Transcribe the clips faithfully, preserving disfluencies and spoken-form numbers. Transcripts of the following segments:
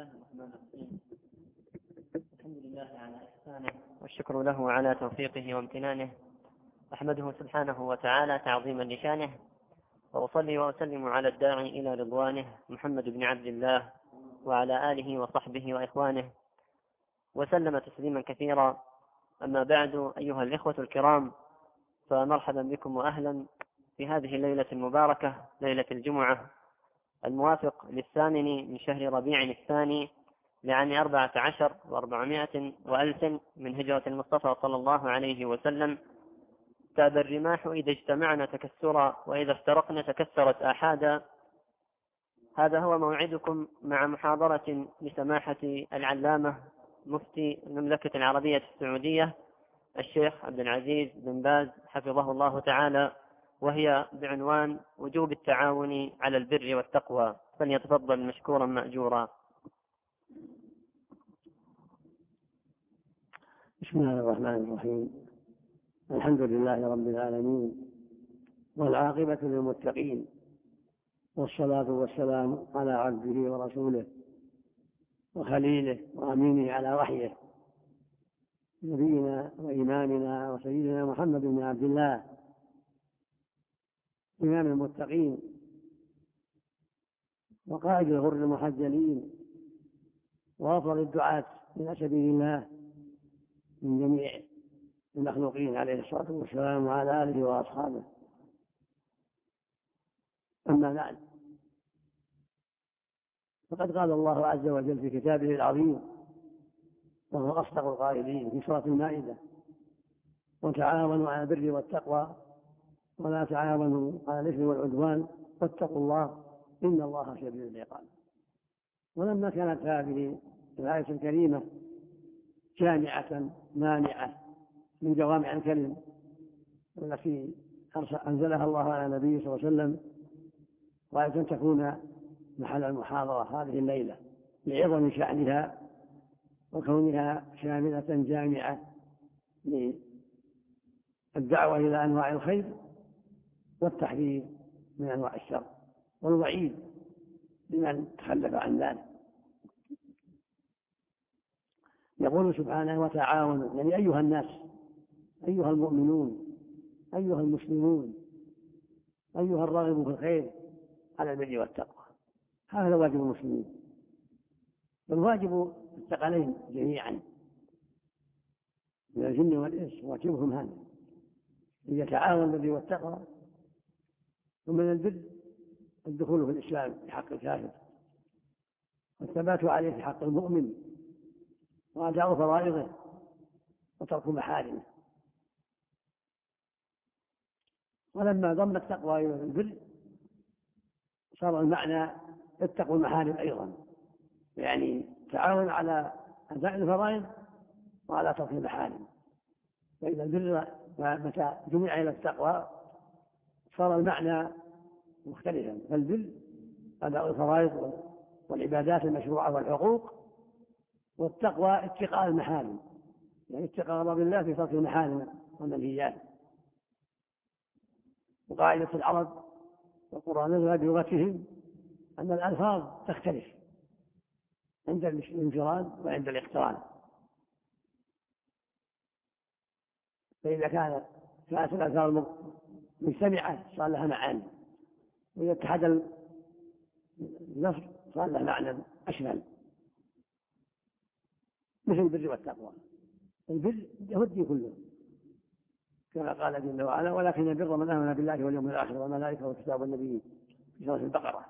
الله الرحمن الرحيم. الحمد لله على إحسانه والشكر له على توفيقه وامتنانه. أحمده سبحانه وتعالى تعظيما لشانه، وأصلي وأسلم على الداعي إلى رضوانه محمد بن عبد الله وعلى آله وصحبه وإخوانه وسلم تسليما كثيرا. أما بعد، أيها الإخوة الكرام، فمرحبا بكم وأهلا في هذه الليلة المباركة، ليلة الجمعة الموافق للثامن من شهر ربيع الثاني لعام أربعة عشر وأربعمائة وألف من هجرة المصطفى صلى الله عليه وسلم. تاب الرماح إذا اجتمعنا تكسرا، وإذا افترقنا تكسرت آحادا. هذا هو موعدكم مع محاضرة لسماحة العلامة مفتي المملكة العربية السعودية الشيخ عبد العزيز بن باز حفظه الله تعالى، وهي بعنوان وجوب التعاون على البر والتقوى. فليتفضل مشكورا مأجورا. بسم الله الرحمن الرحيم. الحمد لله رب العالمين، والعاقبة للمتقين، والصلاة والسلام على عبده ورسوله وخليله وأمينه على وحيه، نبينا وإمامنا وسيدنا محمد بن عبد الله، إمام المتقين وقائد الغر المحجلين وأفضل الدعاة إلى سبيل الله من جميع المخلوقين عليه الصلاة والسلام وعلى آله وأصحابه. أما بعد، فقد قال الله عز وجل في كتابه العظيم وهو أصدق القائلين في سورة المائدة: وتعاونوا على البر والتقوى ولا تعاونوا على الإثم والعدوان واتقوا الله إن الله شديد العقاب. ولما كانت هذه الآية الكريمة جامعة مانعة من جوامع الكلم التي أنزلها الله على النبي صلى الله عليه وسلم، وأن تكون محل المحاضرة هذه الليلة لعظم شأنها وكونها شاملة جامعة للدعوة إلى أنواع الخير والتحذير من أنواع الشر والوعيد لمن تخلف عن ذلك. يقول سبحانه: وتعاونوا، يعني أيها الناس، أيها المؤمنون، أيها المسلمون، أيها الراغب في الخير، على البر والتقوى. هذا واجب المسلمين، والواجب الثقلين جميعا من الجن والإنس، واجبهم هذا أن يتعاون البر والتقوى. ومن البر الدخول في الإسلام في حق الكافر، والثبات عليه في حق المؤمن، وأداء فرائضه وترك محارمه. ولما ضم التقوى إلى البر صار المعنى اتقوا المحارم أيضا، يعني تعاون على أداء الفرائض وعلى ترك المحارم. فإذا البر متى جمع إلى التقوى صار المعنى مختلفا، فالبر أداء الفرائض والعبادات المشروعة والحقوق، والتقوى اتقاء المحارم، يعني اتقاء غضب الله في ترك المحارم والمنهيات. وقاعدة العرب والقرآن نزل بلغتهم أن الألفاظ تختلف عند الانفراد وعند الاقتران. فإذا كانت كانت الألفاظ مجتمعة صار لها معاني، وإذا اتحد اللفظ صار لها معنى أشمل، مثل البر والتقوى. البر هو الدين كله كما قال جل وعلا: ولكن البر من آمن بالله واليوم الآخر والملائكة والكتاب والنبيين، في سورة البقرة.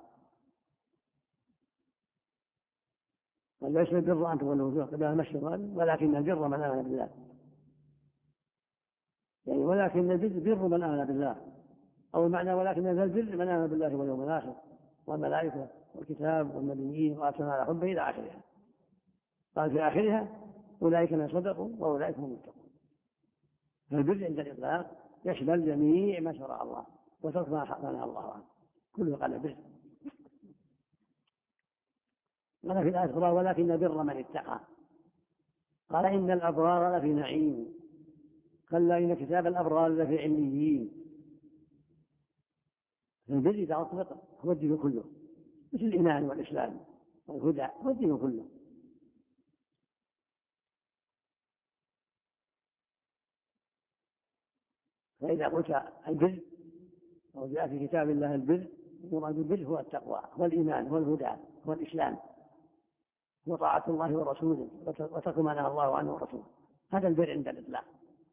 وليس البر أن تولوا وجوهكم قبل المشرق ولكن البر من آمن بالله، يعني ولكن البر من آمن بالله، أو المعنى ولكن البر من آمن بالله واليوم الآخر والملائكة والكتاب والنبيين وآتى على حبه إلى آخرها. قال في آخرها: أولئك من صدقوا وأولئك هم المتقون. فالبر عند الإطلاق يشمل جميع ما شرع الله وترك ما نهى الله عنه، كله قال بر. قال في الآية الأخرى: ولكن البر من اتقى. قال: إن الأبرار لفي نعيم، كلا إن كتاب الأبرار لفي عليين. البر إذا أطلق هو الدين كله، مثل الإيمان والإسلام والهدى والدين كله. فإذا قلت البر أو جاء في كتاب الله البر، المراد بالبر هو التقوى والإيمان والهدى والإسلام وطاعة الله ورسوله وترك ما نهى الله عنه ورسوله. هذا البر عند الإطلاق.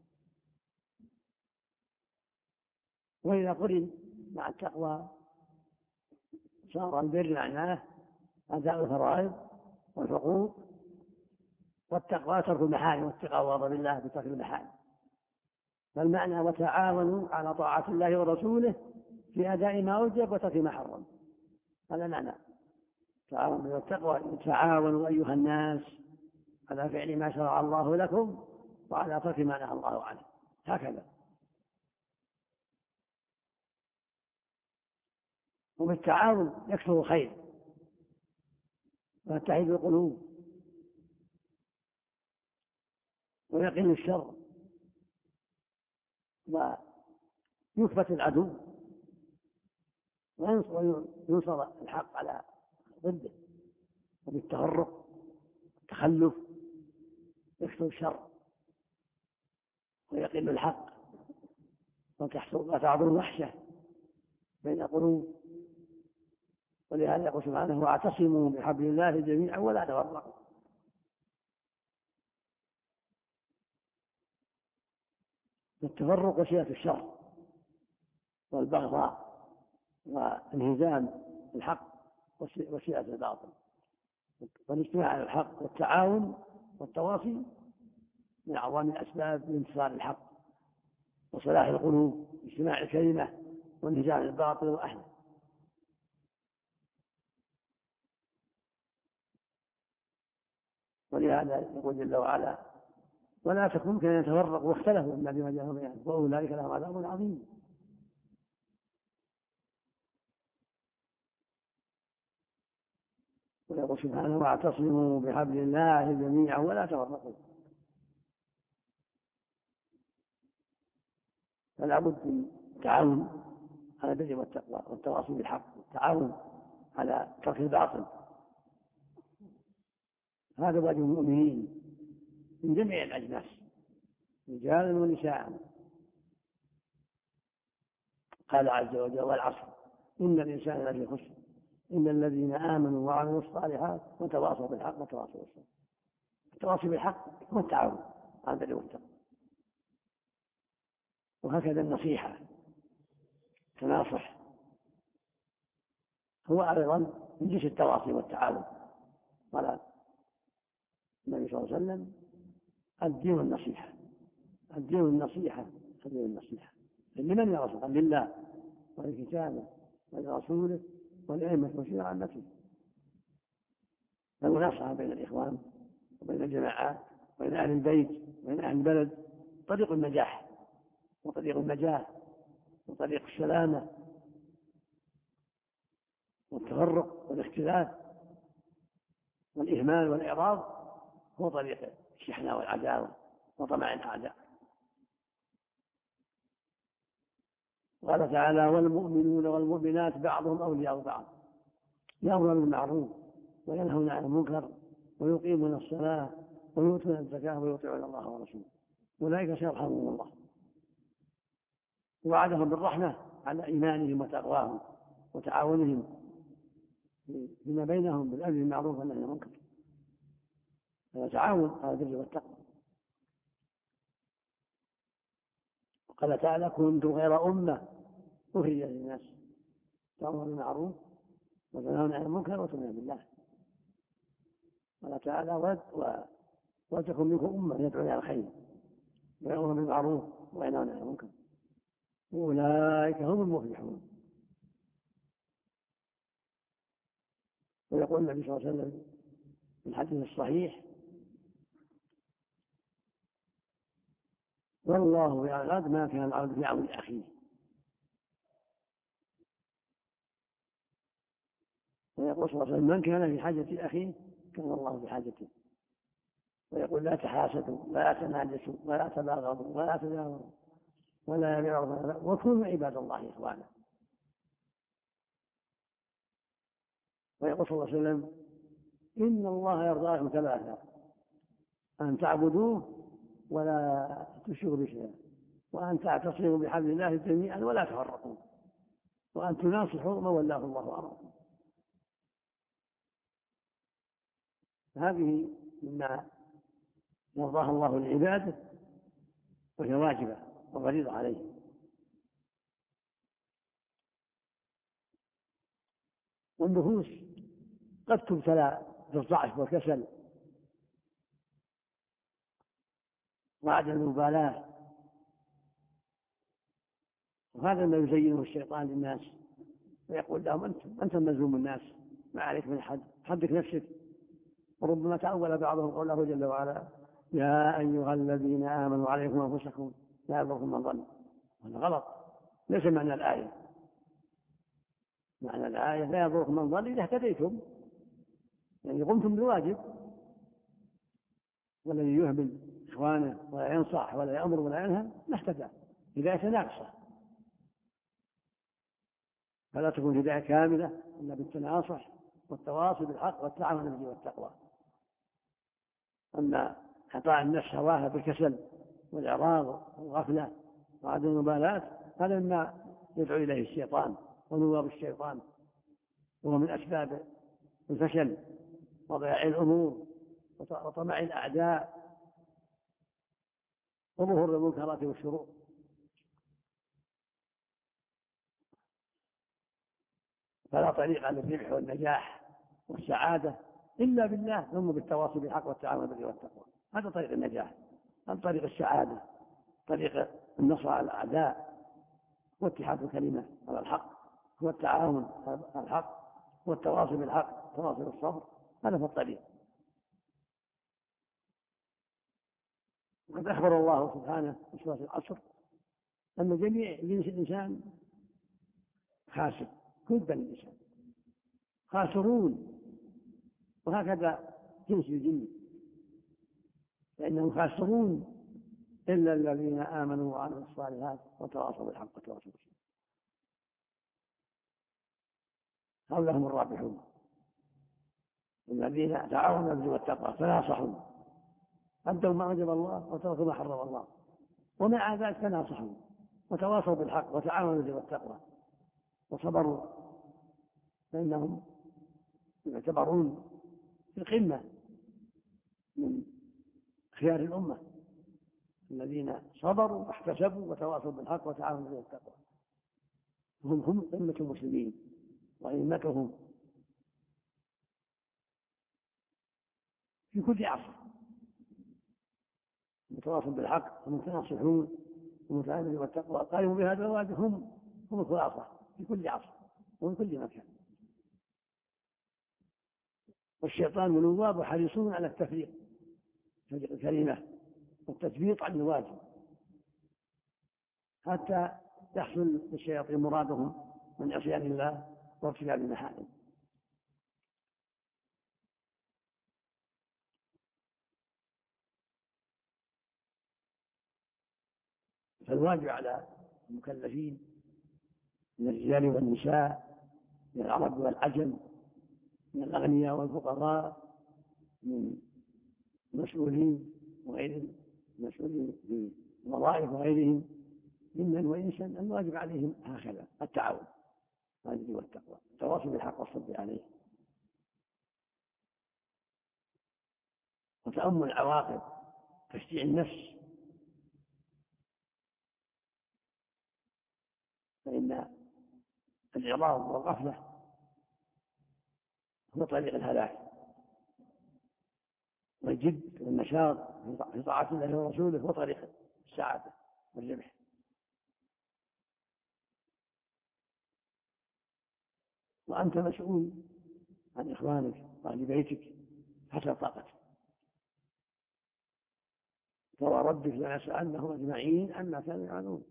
وإذا قرن مع التقوى صار البر معناه أداء الفرائض والحقوق، والتقوى ترك المحارم والتقوى بالله بترك المحارم. فالمعنى وتعاونوا على طاعة الله ورسوله في أداء ما أوجب وترك ما حرم. هذا معنى تعاونوا بالتقوى. تعاونوا أيها الناس على فعل ما شرع الله لكم وعلى ترك ما نهى الله عنه، هكذا. وبالتعاون يكثر الخير ويتحد القلوب ويقل الشر ويثبت العدو وينصر الحق على ضده. وبالتفرق والتخلف يكثر الشر ويقل الحق وتحصل وتعظم الوحشة بين القلوب. ولهذا يقول سبحانه واعتصموا بحبل الله جميعا ولا تفرقوا. التفرق وسيلة الشر والبغضاء وانهزام الحق وسيلة الباطل. والاجتماع على الحق والتعاون والتواصي من أعظم الأسباب لانتصار الحق وصلاح القلوب، اجتماع الكلمة وانهزام الباطل وأهله. ولهذا يقول جل وعلا ولا تكونوا كان يتفرقوا واختلفوا من بعد ما جاءهم البيان واولئك لهم عذاب عظيم. ويقول سبحانه واعتصموا بحبل الله جميعا ولا تفرقوا. فلا بد من التعاون على البر والتقوى والتواصي بالحق والتعاون على ترك الباطل. هذا واجب المؤمنين من جميع الأجناس رجالا ونساء. قال عز وجل والعصر إن الإنسان لفي خسر إلا الذين آمنوا وعملوا الصالحات وتواصوا بالحق وتواصوا بالصبر. التواصي بالحق هو التعاون على البر والتقوى. وهكذا النصيحة تناصح هو أيضا من جنس التواصي والتعاون. قال النبي صلى الله عليه وسلم الدين النصيحة الدين النصيحة الدين النصيحة لمن يا رسول الله؟ لله ولكتابه ولرسوله ولأئمة المسلمين عامته. المناصحة بين الإخوان وبين الجماعات وبين أهل البيت وبين أهل البلد طريق النجاح وطريق النجاة وطريق السلامة. والتفرق والاختلاف والإهمال والإعراض هو طريق الشحناء والعداوة وطمع الأعداء. قال تعالى والمؤمنون والمؤمنات بعضهم أولياء بعض يأمرون بالمعروف وينهون عن المنكر ويقيمون الصلاة ويؤتون الزكاة ويطيعون الله ورسوله أولئك سيرحمهم الله. وعدهم بالرحمة على إيمانهم وتقواهم وتعاونهم فيما بينهم بالأمر بالمعروف والنهي عن المنكر. هذا تعاون على البر والتقوى. وقال تعالى كنتم غير أمة أخرجت للناس تأمرون بالمعروف وتنهون عن المنكر وتؤمنون بالله. قال تعالى ولتكن منكم أمة يدعون إلى الخير ويأمرون بالمعروف وينهون عن المنكر أولئك هم المفلحون. ويقول النبي صلى الله عليه وسلم في الحديث الصحيح والله يعلم ما كان العبد في عون أخيه. ويقول صلى الله عليه وسلم من كان في حاجة أخيه كان الله في حاجته. ويقول لا تحاسدوا ولا تناجسوا ولا تباغضوا ولا تدابروا ولا يبيعوا وكونوا عباد الله إخوانا. ويقول صلى الله عليه وسلم إن الله يرضى لكم ثلاثة: أن تعبدوه ولا تشركوا به شيئا، وأن تعتصموا بحبل الله جميعا ولا تفرقوا، وأن تناصحوا من ولاه الله أمركم. هذه مما يرضاه الله لعباده، وهي واجبة وفريضة عليه. والنفوس قد تبتلى بالضعف والكسل وعدم المبالاة، وهذا ما يزينه الشيطان للناس ويقول لهم: أنتم أنتم ملزوم الناس، ما عليك من حد، حدك نفسك. وربما تأول بعضهم قوله جل وعلا: يا أيها الذين آمنوا عليكم أنفسكم لا يضركم من ضل. هذا غلط، ليس معنى الآية. معنى الآية: لا يضركم من ضل إذا اهتديتم، يعني قمتم بواجب. والذي يهمل إخوانه ولا ينصح ولا يأمر ولا ينهى ما اهتدى، هداية ناقصة. فلا تكون هداية كاملة إلا بالتناصح والتواصي بالحق والتعاون على البر والتقوى. أما إعطاء النفس هواها بالكسل والإعراض والغفلة وعدم المبالاة هذا مما يدعو إليه الشيطان ونواب الشيطان، وهو من أسباب الفشل وضياع الأمور وطمع الأعداء وظهور المنكرات والشرور. فلا طريق للربح والنجاح والسعادة إلا بالله، ثم بالتواصي بالحق والتعاون بالبر والتقوى. هذا طريق النجاح، هذا طريق السعادة، طريق النصر على الأعداء، واتحاد الكلمة على الحق، هو التعاون على الحق، والتواصي بالحق، التواصي بالصبر. هذا هو الطريق. وقد أخبر الله سبحانه في سورة العصر أن جميع جنس الإنسان خاسر، كل بني الإنسان خاسرون، وهكذا جنس الجن، فإنهم خاسرون إلا الذين آمنوا وعملوا الصالحات وتواصوا بالحق وتواصوا بالصبر، هؤلاء هم الرابحون الذين تعاونوا بالبر والتقوى، تناصحوا، أدوا ما وجب الله وتركوا ما حرم الله، ومع ذلك تناصحوا وتواصوا بالحق وتعاونوا بالبر والتقوى وصبروا، فإنهم يعتبرون في القمة من خيار الأمة الذين صبروا واحتسبوا وتواصوا بالحق وتعاونوا بالبر والتقوى. هم هم أمة المسلمين وأئمتهم في كل عصر، متواصل بالحق ومتناصحون ومتعاونون بالبر والتقوى، قائموا بهذا الواجب، هم هم الخلاصة في كل عصر وفي كل مكان. والشيطان ونوابه حريصون على التفريق تفريق الكلمة والتثبيط عن الواجب، حتى يحصل للشياطين مرادهم من عصيان الله وارتكاب المحارم. فالواجب على المكلفين من الرجال والنساء، من العرب والعجم، من الأغنياء والفقراء، من المسؤولين وغير المسؤولين في الوظائف وغيرهم ممن وإنسا، الواجب عليهم هكذا: التعاون على البر والتقوى، التواصي بالحق والصبر عليه، وتأمل عواقب تشجيع النفس، فإن الإعراض والغفلة هو طريق الهلاك، والجد والنشاط في طاعة الله ورسوله هو طريق السعادة والربح. وأنت مسؤول عن إخوانك وأهل بيتك حسب طاقتك. فوربك لنسألنهم أجمعين عما كانوا يعملون.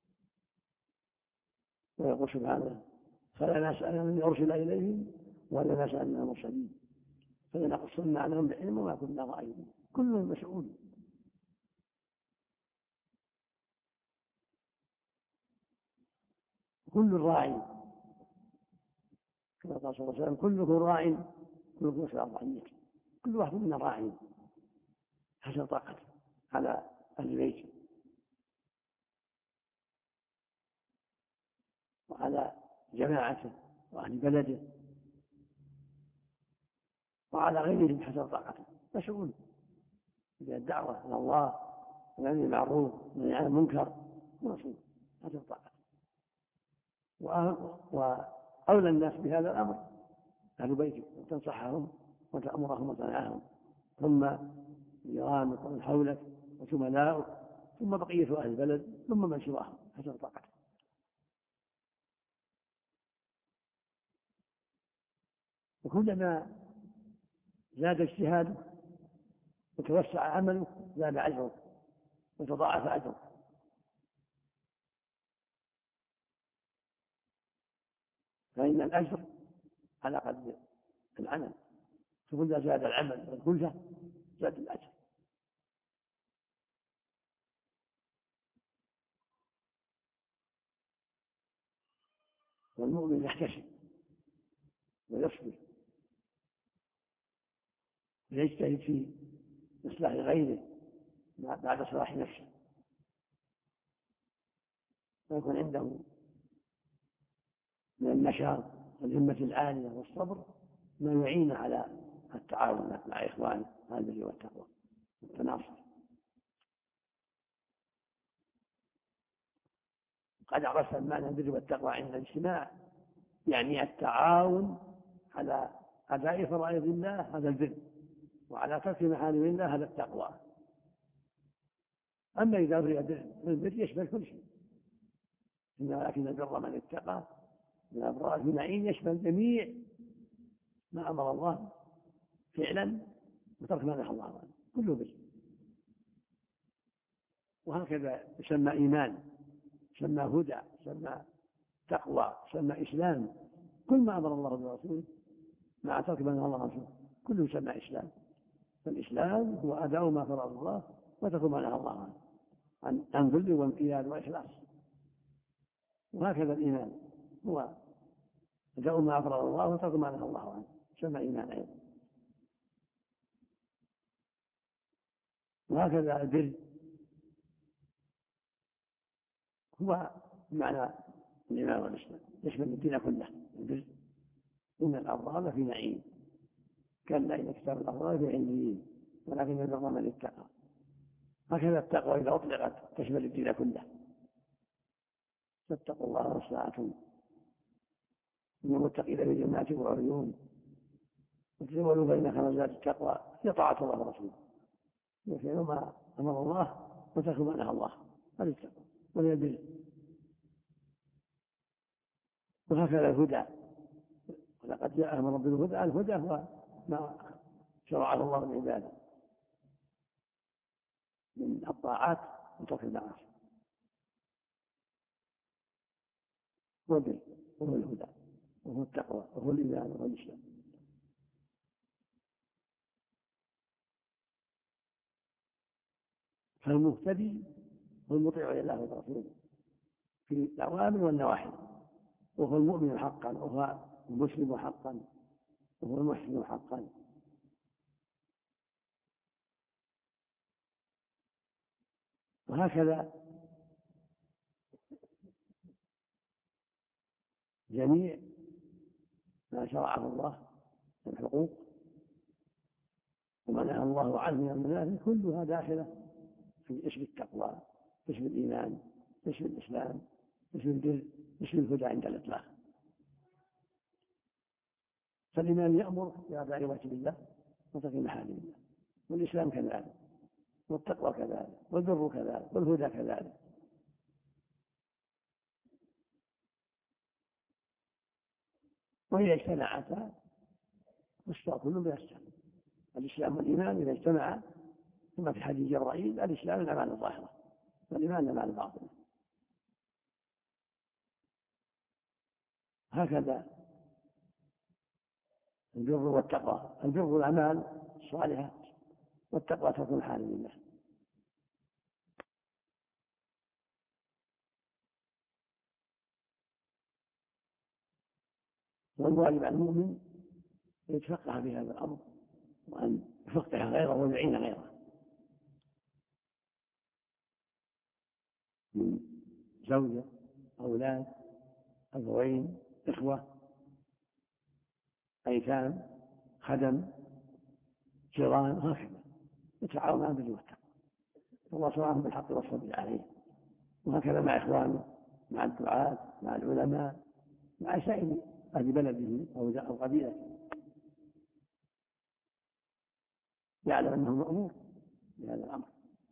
ويقول سبحانه: فلا نسأل من أرسل إليهم ولا نسأل من المرسلين فلنقصن عنهم بعلم وما كنا غائبين. كل مسؤول. كل راعي، كما قال صلى الله عليه وسلم: كلكم راع كلكم مسؤول عن رعيته. كل واحد منا راع حسب طاقته على أهل بيته وعلى جماعته وأهل بلده وعلى غيرهم حسب طاقته، مسؤول بالدعوة إلى الله والأمر بالمعروف والنهي عن المنكر، مسؤول حسب طاقته. وأولى الناس بهذا الأمر أهل بيتك، وتنصحهم وتأمرهم وتنهاهم، ثم جيرانك ومن حولك وزملاؤك، ثم بقية أهل البلد، ثم من سواهم حسب طاقته. وكلما زاد اجتهاده وتوسع عمله زاد أجره وتضاعف أجره. فإن الأجر على قدر العمل، فكلما زاد العمل والكلفة زاد الأجر. والمؤمن يحتسب ويصبر ويجتهد في إصلاح غيره بعد صلاح نفسه، ويكون عنده من النشاط والهمة العالية والصبر ما يعين على التعاون مع إخوانه على البر والتقوى والتناصر. قد عرفت معنى البر والتقوى عند الاجتماع، يعني التعاون على أداء فرائض الله هذا البر، وعلى ترك محارم الله هذا التقوى. أما إذا أريد البر يشمل كل شيء، لكن البر من اتقى من الأبرار المعين يشمل جميع ما أمر الله فعلا وترك ما نهى الله عنه، كله بر. وهكذا يسمى إيمان، يسمى هدى، يسمى تقوى، يسمى إسلام. كل ما أمر الله برسوله مع ترك ما نهى الله عنه كله يسمى إسلام. فالإسلام هو أداء ما فرض الله وترك ما نهى الله عنه عن عن ذل وانقياد وإخلاص. وهكذا الإيمان هو أداء ما فرض الله وترك ما نهى الله عنه، يسمى إيمان أيضا. وهكذا البر هو معنى الإيمان والإسلام، يشمل الدين كله. البر إن الأبرار في نعيم، كلا إن كتاب الأبرار في عليين، ولكن البر من اتقى. هكذا التقوى إذا أطلقت تشمل الدين كله. فاتقوا الله ما استطعتم إن المتقين في جنات وعيون، وتزولوا بين خمسات التقوى هي طاعة الله ورسوله، يفعل ما أمر الله وترك ما نهى الله، هذه التقوى وهي البر. وهكذا الهدى، ولقد جاء أمر بالهدى. الهدى هو ما شرعه الله لعباده من الطاعات وترك المعاصي، هو البر وهو الهدى وهو التقوى وهو الإيمان وهو الإسلام. فالمهتدي هو المطيع لله ورسوله في الأوامر والنواهي، وهو المؤمن حقا، وهو المسلم حقا، وهو المحسن حقا. وهكذا جميع ما شرعه الله من الحقوق وما نهى الله عنه من المنافع كلها داخلة في اسم التقوى، اسم الإيمان، اسم الإسلام، اسم البر، اسم الهدى عند الإطلاق. فالإيمان يأمر بأداء واجب الله وترك محارم الله، والإسلام كذلك، والتقوى كذلك، والبر كذلك، والهدى كذلك. وإذا اجتمعتا فاشترى كل من الإسلام. الإسلام والإيمان إذا اجتمعا كما في حديث جبرائيل: الإسلام الأعمال الظاهرة والإيمان الأعمال الباطنة. هكذا البر والتقوى، البر الأعمال الصالحة، والتقوى ترك محارم الله. والواجب على المؤمن أن يتفقه في هذا الأمر، وأن يفقه غيره ويعين غيره من زوجة، أولاد، أبوين، إخوة، أيتام، خدم، جيران، هكذا يتعاون على البر والتقوى. الله سبحانه بالحق والصبر عليه. وهكذا مع إخوانه، مع الدعاة، مع العلماء، مع سائر أهل بلده أو قبيلته، يعلم أنه مأمور بهذا الأمر.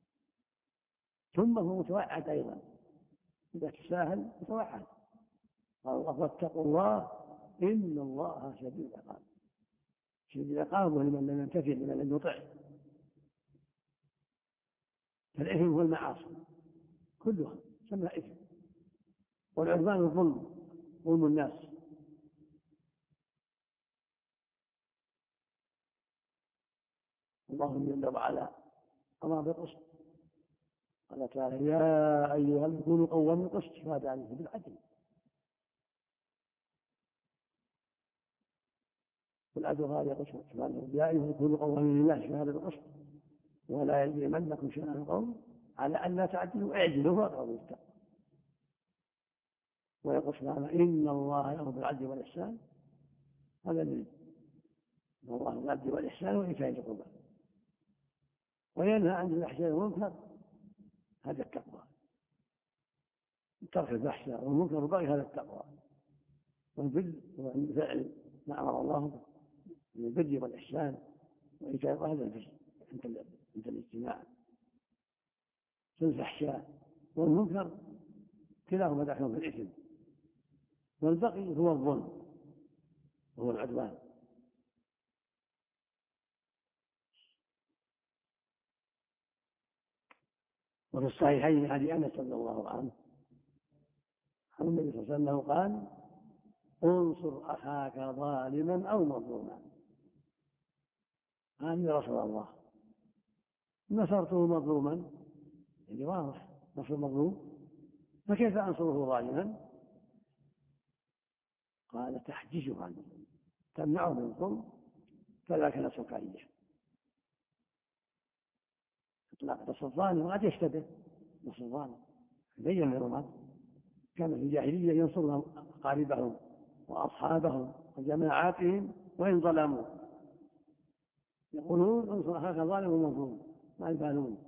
ثم هو متوعد أيضا، إذا تساهل متوعد. قال الله واتقوا الله إن الله شديد العقاب. شديد العقاب لمن لم ينتفع، لمن لم يطع. فالإثم هو المعاصي كلها سمى إثم، والعدوان الظلم، ظلم الناس. اللهم جل وعلا أمر بالقسط، قال تعالى يا أيها الذين كونوا قوامين بالقسط شهداء لله بالعدل. والعدل هذا قسط سبحانه يا أيها الذين كونوا قوامين لله شهادة بالقسط ولا يجرمنكم شنآن قوم على أن لا تعدلوا اعدلوا فاقربوا للتقوى. ويقول سبحانه إن الله يأمر بالعدل والإحسان، هذا الذي إن الله بالعدل والإحسان وإيتاء ذي القربى وينهى عن الفحشاء والمنكر، هذا التقوى. ترك الفحشاء والمنكر والبغي هذا التقوى. والبر وفعل ما أمر الله من البر والإحسان وإيتاء هذا البر عند الاجتماع. الفحشاء والمنكر كلاهما داخل في الإثم، والبغي هو الظلم وهو العدوان. وفي الصحيحين حديث أنس رضي الله عنه عن النبي صلى الله عليه وسلم قال انصر أخاك ظالما أو مظلوما. قال يا رسول الله نصرته مظلوما، يعني واضح نصر مظلوم، فكيف أنصره ظالما؟ قال تحجزه عنه، تمنعه من الظلم، فذاك نصرك إياه. إطلاق نصر الظالم قد يشتبه نصر الظالم بين العلماء كان في الجاهلية ينصرون أقاربهم وأصحابهم وجماعاتهم وإن ظلموا، يقولون انصر أخاك ظالم ومظلوم، ما يبالون.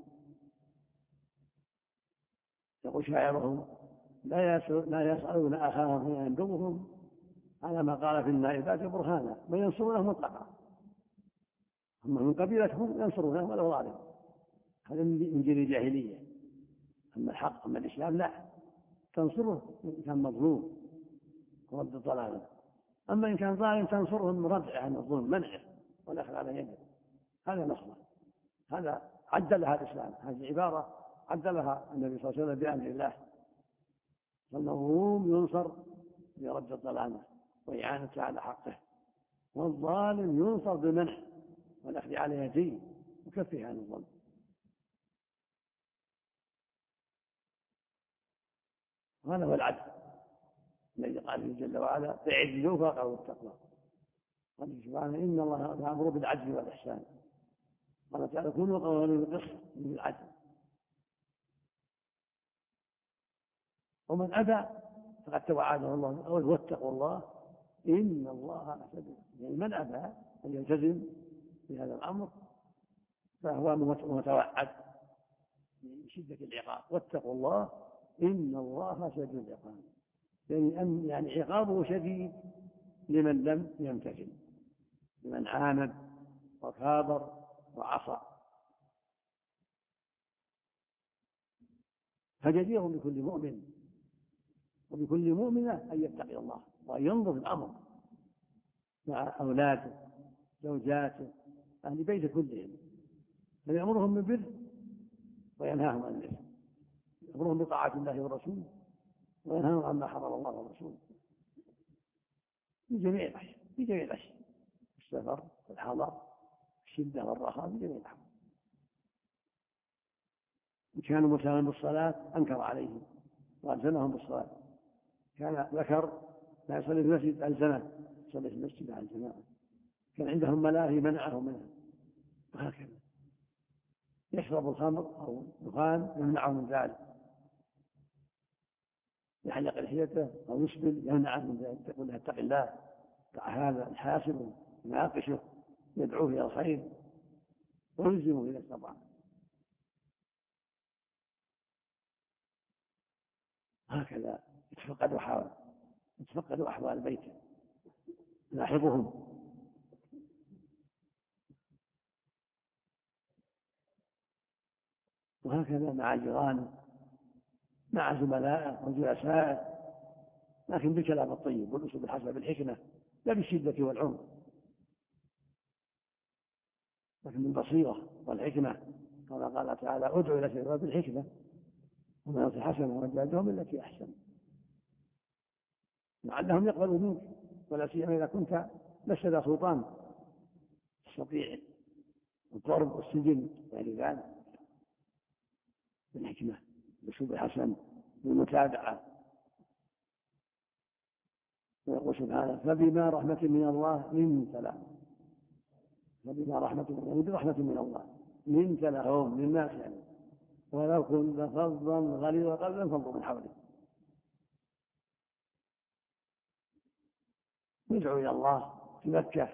يقول شاعرهم لا يسألون أخاهم يندبهم على ما قال في النائبات برهانا، من ينصرونه مطلقا، هم من قبيلتهم ينصرونه ولو ظالم. هذا من جيل الجاهلية. أما الحق أما الإسلام لا، تنصره إن كان مظلوم ورد الظلام، أما إن كان ظالم تنصره من ردع عن الظلم، منعه والأخذ على يده، هذا نصره. هذا عدلها الإسلام، هذه عبارة عدلها النبي صلى الله عليه وسلم بأمر الله. فالمظلوم ينصر برد الظلامة وإعانته على حقه، والظالم ينصر بالمنع والأخذ على يديه وكفه عن الظلم. هذا هو العدل الذي قال جل وعلا فاعدلوا فاقربوا التقوى. قال سبحانه إن الله يأمر بالعدل والإحسان، قال تعالى كونوا قوامين بالقسط بالعدل. ومن أبى فقد توعده الله أول واتقوا الله إن الله شديد. يعني من أبى أن يلتزم بهذا الأمر فهو متوعد بشدة العقاب. واتقوا الله إن الله شديد العقاب، يعني أن يعني عقابه شديد لمن لم يمتثل، لمن عاند وكابر وعصى. فجدير بكل مؤمن وبكل مؤمنة أن يتقي الله وأن ينظر الأمر مع أولاده زوجاته أهل بيته كلهم، فيأمرهم بالبر وينهاهم عن الإثم، يأمرهم بطاعة الله ورسوله وينهاهم عما حرم الله ورسوله في جميع الأشياء، في جميع الأشياء، السفر والحضر، الشدة والرخاء، في جميع الأحوال. إن كانوا مسلمين بالصلاة أنكر عليهم وألزمهم بالصلاة. كان ذكر لا يصلي في المسجد ألزمه يصلي في المسجد مع الجماعة. كان عندهم ملاهي منعهم منها وهكذا يشرب الخمر أو دخان يمنعه من ذلك، يحلق لحيته أو يسبل يمنعه من ذلك، يقول له اتق الله، دع هذا الحاسب يناقشه يدعوه إلى الخير ويلزمه إذا استطاع. هكذا يتفقد حال يتفقد أحوال بيته يلاحظهم. وهكذا مع جيرانه مع زملائه وجلسائه، لكن بالكلام الطيب والأسلوب الحسن بالحكمة لا بالشدة والعنف، لكن بالبصيرة والحكمة، كما قال تعالى ادعو إلى سبيل بالحكمة وموعظة حسنة وجادلهم بالتي أحسن لعلهم يقبلوا منك، ولا سيما إذا كنت لست ذا سلطان تستطيع الضرب والسجن يعني ذلك، بالحكمة بالأسلوب الحسن بالمتابعة. ويقول سبحانه فبما رحمة من الله لنت لهم، فبما رحمة من برحمة من الله لنت لهم للناس يعني، ولو كنت فظا غليظ القلب لانفضوا من حولك. يدعو إلى الله في مكة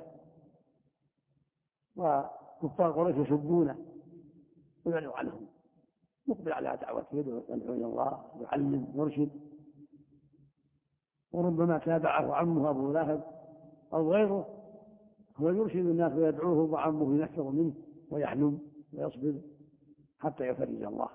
وكفار قريش يسبونه ويدعو عنهم، مقبل على دعوته يدعو إلى الله يعلم يرشد، وربما تابعه عمه أبو لهب أو غيره هو يرشد الناس ويدعوه وعمه ينفر منه ويحلم ويصبر حتى يفرج الله.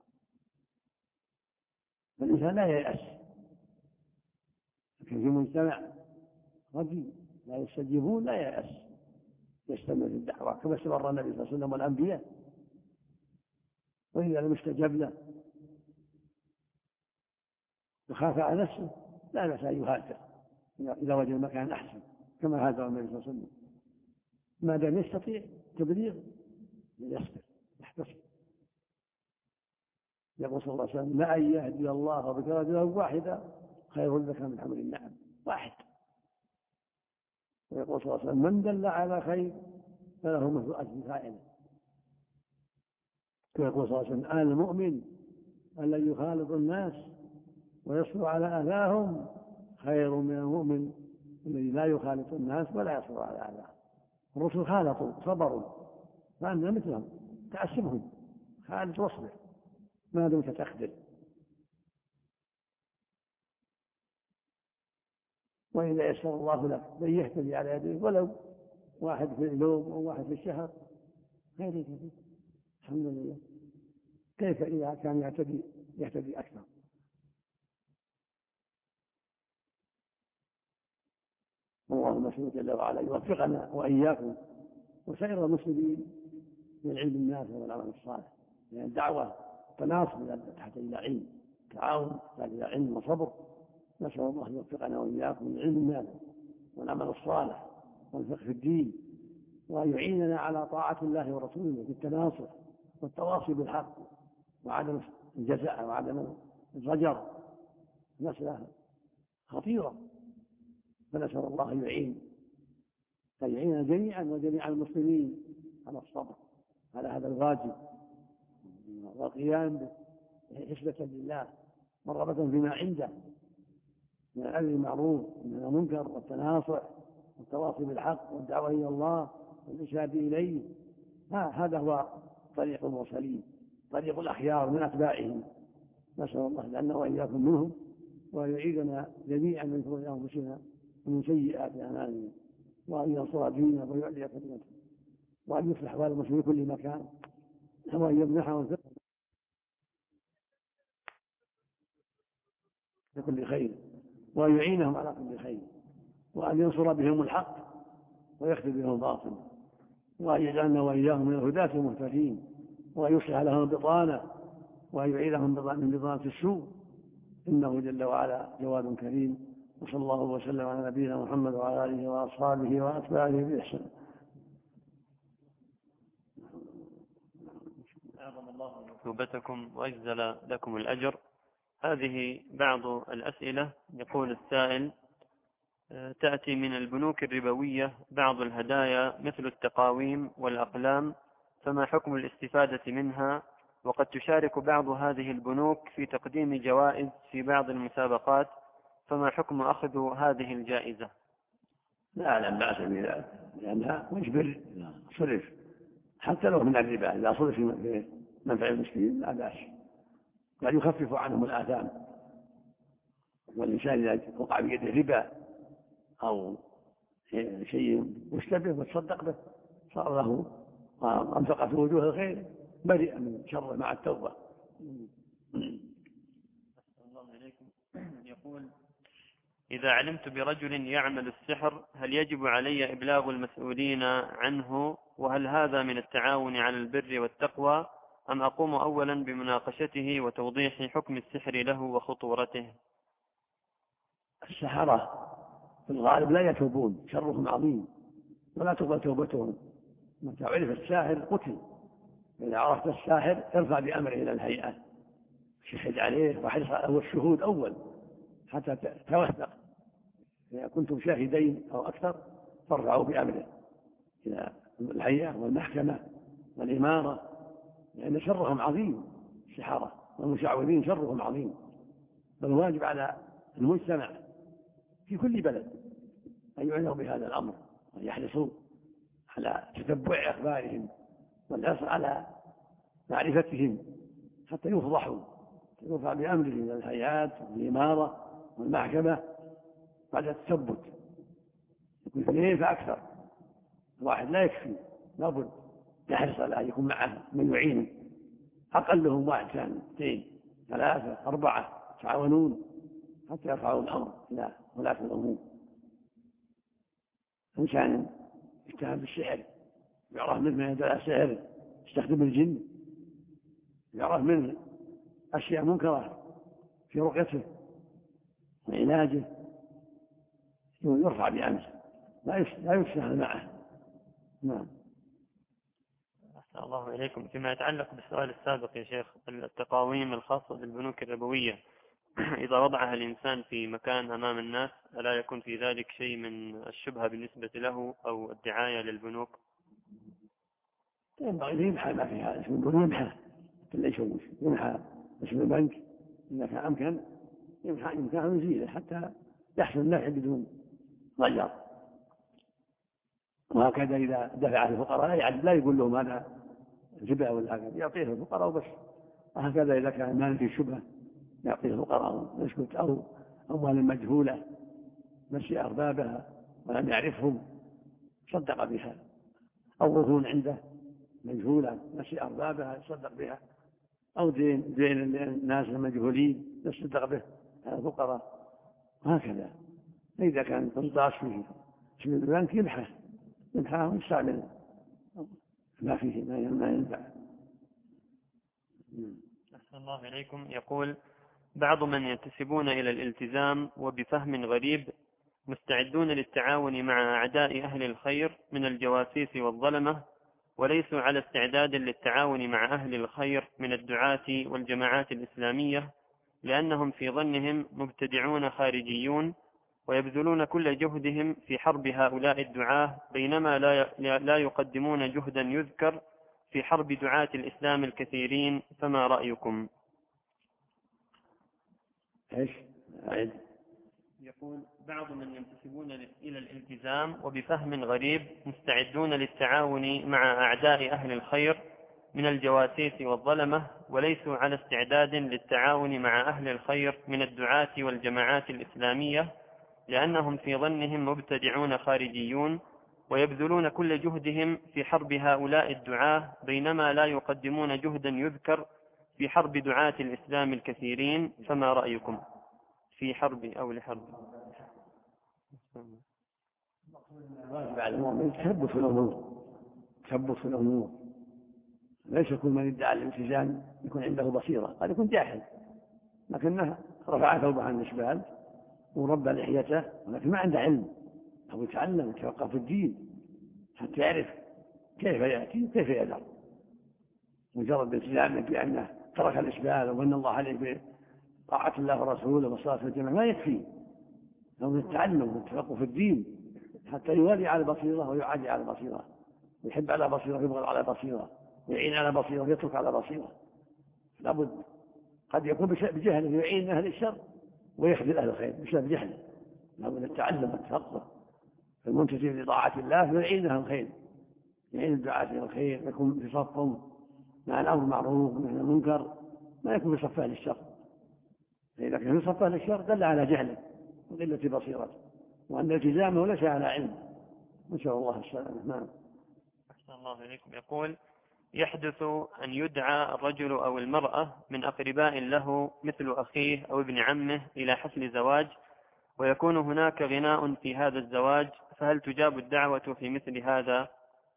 فالإنسان لا ييأس، لكن في مجتمع رجل لا يستجيبون لا ييأس، يستمر في الدعوة كما استمر النبي صلى الله عليه وسلم والأنبياء، وإذا لم يستجب له وخاف على نفسه لا بأس أن يهاجر إذا وجد مكان أحسن كما هاجر النبي صلى الله عليه وسلم، ما دام يستطيع تبليغ يصبر يحتسب. يقول صلى الله عليه وسلم لأن يهدي الله بك رجلا واحدا خير لك من حمر النعم، واحد. ويقول صلى الله عليه وسلم من دل على خير فله مثل أجر فاعله. ويقول صلى الله عليه وسلم آل المؤمن الذي يخالط الناس ويصبر على أذاهم خير من المؤمن الذي لا يخالط الناس ولا يصبر على أذاهم. الرسل خالطوا صبروا، فأنت مثلهم تعسبهم خالط واصبر ما دمت تقدر. وإذا يسر الله لك من يهتدي على يديه ولو واحد في اليوم أو واحد في الشهر خير كثير الحمد لله. كيف إذا كان يهتدي يهتدي أكثر؟ اللهم سبحانه جل وعلا يوفقنا وإياكم وسائر المسلمين للعلم النافع والعمل الصالح، لأن الدعوة تناصب تحت إلى علم، تعاون تحت إلى علم وصبر. نسأل الله يوفقنا وإياكم للعلم النافع والعمل الصالح والفقه في الدين، وأن يعيننا على طاعة الله ورسوله بالتناصر والتواصي بالحق وعدم الجزع وعدم الضجر. مسألة خطيرة، فنسأل الله يعين أن يعيننا جميعا وجميع المسلمين على الصبر على هذا الواجب والقيام حسبة لله مرغبة فيما عنده من الأمر بالمعروف ومن المنكر والتناصح والتواصي بالحق والدعوة إلى الله والإرشاد إليه. هذا هو طريق المرسلين، طريق الأخيار من أتباعهم. نسأل الله لأنه وإياكم منهم، وأن يعيدنا جميعا من شرور أنفسنا ومن سيئات أعمالنا، وأن ينصر ديننا ويعلي كلمته، وأن يصلح أحوال المسلمين في كل مكان، وأن يمنحهم الفقه بكل خير، وأن يعينهم على كل خير، وأن ينصر بهم الحق ويخذل بهم الباطل، وأن يجعلنا وإياهم من الهداة المهتدين، وأن يصلح لهم البطانة وأن يعيدهم من بطانة السوء، إنه جل وعلا جواد كريم. وصلى الله وسلم على نبينا محمد وعلى آله وأصحابه وأتباعه بإحسان. أعظم الله مثوبتكم وأجزل لكم الأجر. هذه بعض الأسئلة. يقول السائل تأتي من البنوك الربوية بعض الهدايا مثل التقاويم والأقلام فما حكم الاستفادة منها؟ وقد تشارك بعض هذه البنوك في تقديم جوائز في بعض المسابقات، فما حكم أخذ هذه الجائزة؟ لا لا بأس بذلك، لأنها مجبر صرف حتى لو من الربا، إذا صرف في منفع المسلمين لا بأس، قد يخفف عنهم الآثام. والإنسان إذا وقع بيده ربا أو شيء مشتبه وتصدق به صار له أنفق في وجوه الخير بريئا من شره مع التوبة. الله عليكم. يقول: إذا علمت برجل يعمل السحر هل يجب علي إبلاغ المسؤولين عنه؟ وهل هذا من التعاون على البر والتقوى، أم أقوم أولا بمناقشته وتوضيح حكم السحر له وخطورته؟ السحرة في الغالب لا يتوبون، شرهم عظيم ولا تقبل توبتهم. متى عرف الساحر قتل. إذا عرفت الساحر ارفع بأمره إلى الهيئة، شهد عليه واحرص على الشهود أول حتى توثق. إذا كنتم شاهدين أو أكثر فارفعوا بأمره إلى الهيئة والمحكمة والإمارة، لأن شرهم عظيم. السحرة والمشعوذين شرهم عظيم، بل واجب على المجتمع في كل بلد أن يعنوا بهذا الأمر ويحرصوا على تتبع أخبارهم والحرص على معرفتهم حتى يفضحوا، يرفع بأمره إلى الهيئات والإمارة والمحكمة بعد التثبت. يكون اثنين فأكثر، واحد لا يكفي، لابد يحرص على أن يكون معه من يعينه، أقلهم واحد ثاني اثنين ثلاثة أربعة يتعاونون حتى يرفعوا الأمر إلى ولاة الأمور. إنسان يتهم بالسحر يعرف منه ما يدل على السحر، يستخدم الجن، يعرف منه أشياء منكرة في رقيته وعلاجه، يرفع بأمره لا يستهل معه. نعم. أحسن الله إليكم. فيما يتعلق بالسؤال السابق يا شيخ، التقاويم الخاصة بالبنوك الربوية إذا وضعها الإنسان في مكان أمام الناس ألا يكون في ذلك شيء من الشبهة بالنسبة له أو الدعاية للبنوك؟ ينبغي يمحى ما في هذا، اسم البنوك يمحى لا يشوش، يمحى اسم البنك إذا كان أمكن يمحى يمكن ويزيله حتى يحصل النفع بدون ضجر. وهكذا إذا دفع الفقراء لا يعد لا يقول لهم هذا ربا ولا هكذا، يعطيه الفقراء وبس. وهكذا إذا كان مال في شبهة يعطيه الفقراء ويسكت، أو أموال مجهولة نسي أربابها ولم يعرفهم صدق بها، أو رهون عنده مجهولة نسي أربابها يصدق بها، أو دين دين الناس المجهولين يصدق به الفقراء. هكذا إذا كان قنطاس فيه اسم البنك يمحى يمحى ويستعمل ما فيه ما ينفع. أحسن الله إليكم. يقول: بعض من ينتسبون إلى الالتزام وبفهم غريب مستعدون للتعاون مع أعداء أهل الخير من الجواسيس والظلمة، وليسوا على استعداد للتعاون مع أهل الخير من الدعاة والجماعات الإسلامية، لأنهم في ظنهم مبتدعون خارجيون، ويبذلون كل جهدهم في حرب هؤلاء الدعاة، بينما لا يقدمون جهدا يذكر في حرب دعاة الإسلام الكثيرين، فما رأيكم؟ إيش؟ عيد. يقول: بعض من ينتسبون إلى الالتزام وبفهم غريب مستعدون للتعاون مع أعداء أهل الخير من الجواسيس والظلمة، وليسوا على استعداد للتعاون مع أهل الخير من الدعاة والجماعات الإسلامية، لأنهم في ظنهم مبتدعون خارجيون، ويبذلون كل جهدهم في حرب هؤلاء الدعاة، بينما لا يقدمون جهدا يذكر في حرب دعاة الإسلام الكثيرين، فما رأيكم؟ في حرب أو لحرب. بعد المؤمن تثبت في الأمور، تثبت في الأمور، ليس كل من يدعي الالتزام يكون عنده بصيرة، قد يكون جاهل لكنه رفع ثوبه عن الإشبال وربى لحيته، ولكن ما عنده علم أو يتعلم يتوقف في الدين حتى يعرف كيف يأتي وكيف يدعو. مجرد التزامه بأنه ترك الإشبال وأن الله عليه بطاعة الله ورسوله والصلاة والجماعة ما يكفي، لو يتعلم ويتوقف في الدين حتى يولي على البصيرة ويعادي على البصيرة، يحب على بصيرة ويبغض على بصيرة، يعين على بصيرة ويترك على بصيرة. لابد قد يكون بجهله يعين أهل الشر ويخذل أهل الخير بسبب جهله. لابد أن يتعلم التفقه المنتسب لطاعة الله ويعين أهل الخير، يعين الدعاة إلى الخير، يكون في صفهم مع الأمر بالمعروف ونهي عن المنكر، ما يكون في صف أهل الشر. فإذا كان في صف أهل الشر دل على جهله وقلة بصيرته وأن التزامه ليس على علم. نسأل الله السلامة. نعم. أحسن الله إليكم. يقول: يحدث أن يدعى الرجل أو المرأة من أقرباء له مثل أخيه أو ابن عمه إلى حفل زواج، ويكون هناك غناء في هذا الزواج، فهل تجاب الدعوة في مثل هذا؟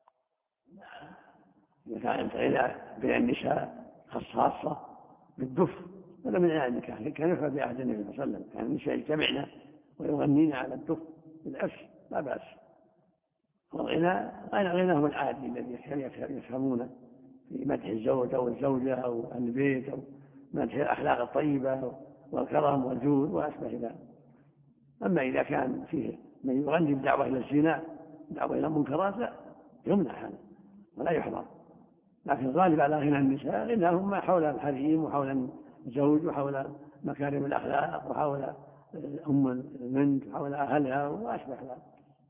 إذا كانت غناء بين النساء خاصة بالدف هذا من غناء النكاح، كان يفعل في عهد النبي صلى الله عليه وسلم، كان النساء يجتمعن ويغنين على الدف بالأس لا بأس. والغناء غناهم العادي الذي يفهمونه في مدح الزوج أو الزوجة أو البيت أو مدح الأخلاق الطيبة والكرم والجود وأشبه ذلك. أما إذا كان فيه من يغني الدعوة إلى الزنا دعوة إلى المنكرات لا يمنع هذا ولا يحضر. لكن الغالب على غنى النساء غناهم ما حول الحريم وحول الزوج وحول مكارم الأخلاق وحول أم البنت وحول أهلها وأشبه ذلك.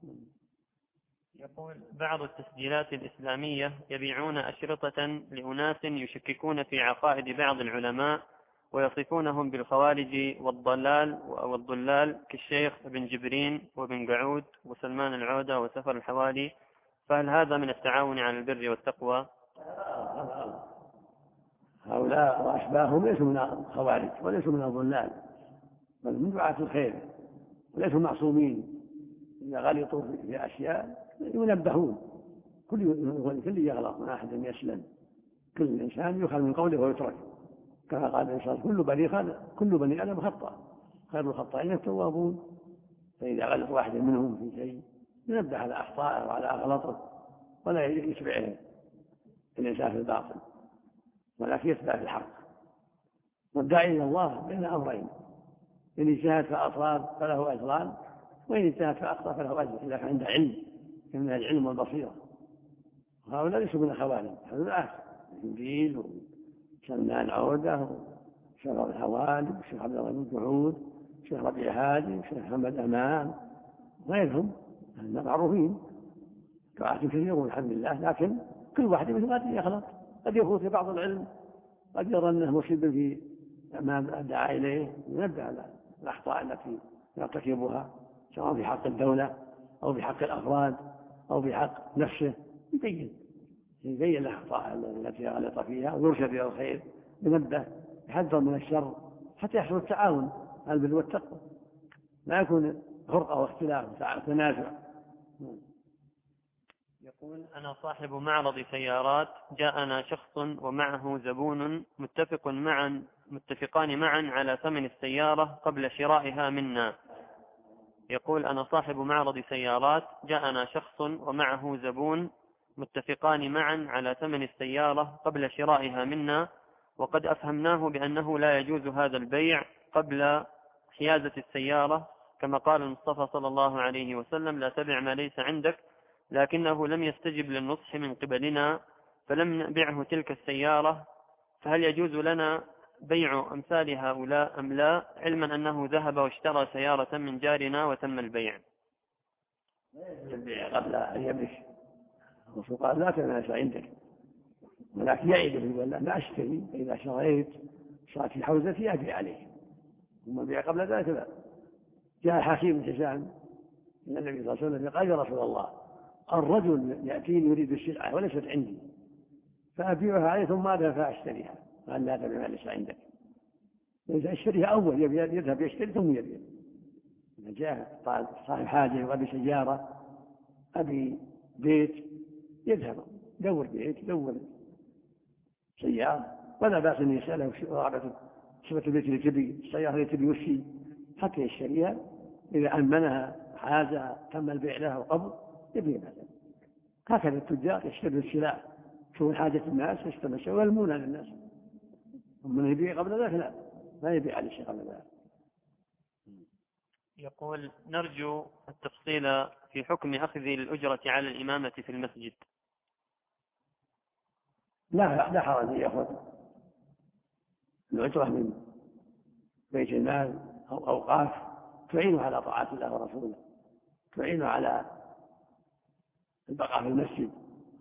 يقول: بعض التسجيلات الإسلامية يبيعون أشرطة لأناس يشككون في عقائد بعض العلماء ويصفونهم بالخوارج والضلال والضلال كالشيخ ابن جبرين وابن قعود وسلمان العودة وسفر الحوالي، فهل هذا من التعاون على البر والتقوى؟ هؤلاء وأشباههم ليسوا من الخوارج وليسوا من الضلال بل من دعاة الخير وليسوا معصومين. إذا غلطوا في أشياء ينبهون. كل كل يغلط ما أحد يسلم، كل إنسان يؤخذ من قوله ويترك، كما قال الإنسان كل بني كل بني آدم خطأ خير الخطائين التوابون. فإذا غلط واحد منهم في شيء ينبه على أخطائه وعلى أغلاطه ولا يتبعه الإنسان في الباطل ولكن يتبع في الحق. والداعي إلى الله بين أمرين: إن اجتهد فأصاب فله أجران، وإن اجتهد فأخطأ فله أجر إذا كان عنده علم من العلم والبصيرة. وهؤلاء ليسوا من الخوارج، هؤلاء الإنجيل وسلمان عودة وشيخ الحوالي وشيخ عبد الله بن قعود وشيخ ربيع هادي وشيخ محمد أمان وغيرهم معروفين دعاة كثيرون الحمد لله. لكن كل واحد مثل ما يخلط، قد يفوت في بعض العلم، قد يرى أنه مصيب في ما دعا إليه، ينبه على الأخطاء التي يرتكبها سواء في حق الدولة أو في حق الأفراد أو في حق نفسه، يبين يبين الأخطاء التي غلط فيها ويرشد إلى الخير، ينبه يحذر من الشر حتى يحصل التعاون على البر والتقوى، لا يكون فرقة واختلاف وتنازع. يقول: أنا صاحب معرض سيارات، جاءنا شخص ومعه زبون متفق معا متفقان معا على ثمن السيارة قبل شرائها منا. يقول: أنا صاحب معرض سيارات، جاءنا شخص ومعه زبون متفقان معا على ثمن السيارة قبل شرائها منا، وقد أفهمناه بأنه لا يجوز هذا البيع قبل حيازة السيارة، كما قال المصطفى صلى الله عليه وسلم: لا تبع ما ليس عندك، لكنه لم يستجب للنصح من قبلنا فلم نبعه تلك السيارة، فهل يجوز لنا بيع أمثال هؤلاء أم لا، علما أنه ذهب واشترى سيارة من جارنا وتم البيع؟ البيع قبل أن يبلش الرسول قال: لا تبع ما ليس عندك، ولكن يعيد يقول: لا أشتري، فإذا شريت صارت في حوزتي أبيع عليه، ثم البيع قبل ذلك لا. جاء حكيم بن حزام إلى النبي صلى الله عليه وسلم قال: يا رسول الله، الرجل يأتيني يريد السلعة وليست عندي فأبيعها عليه ثم أذهب فأشتريها. قال: لا تبع ما ليس عندك، إذا اشتريها أول يذهب يشتري ثم يبيع. إذا جاء صاحب حاجة وأبي سيارة أبي بيت يذهب يدور بيت يدور سيارة، ولا بأس أن يسأله رغبته صفة البيت اللي تبي السيارة اللي تبي وشي حتى يشتريها. إذا أمنها حازها تم البيع لها وقبض يبيع مثلا. هكذا التجار يشتري السلع شوف حاجة الناس يشتري ويلمونها للناس، ومن يبيع قبل ذلك لا لا يبيع على الشيء قبل ذلك. يقول: نرجو التفصيل في حكم أخذ الأجرة على الإمامة في المسجد. لا لا حرج أن يأخذ الأجرة من بيت المال أو أوقاف تعينه على طاعة الله ورسوله، تعينه على البقاء في المسجد،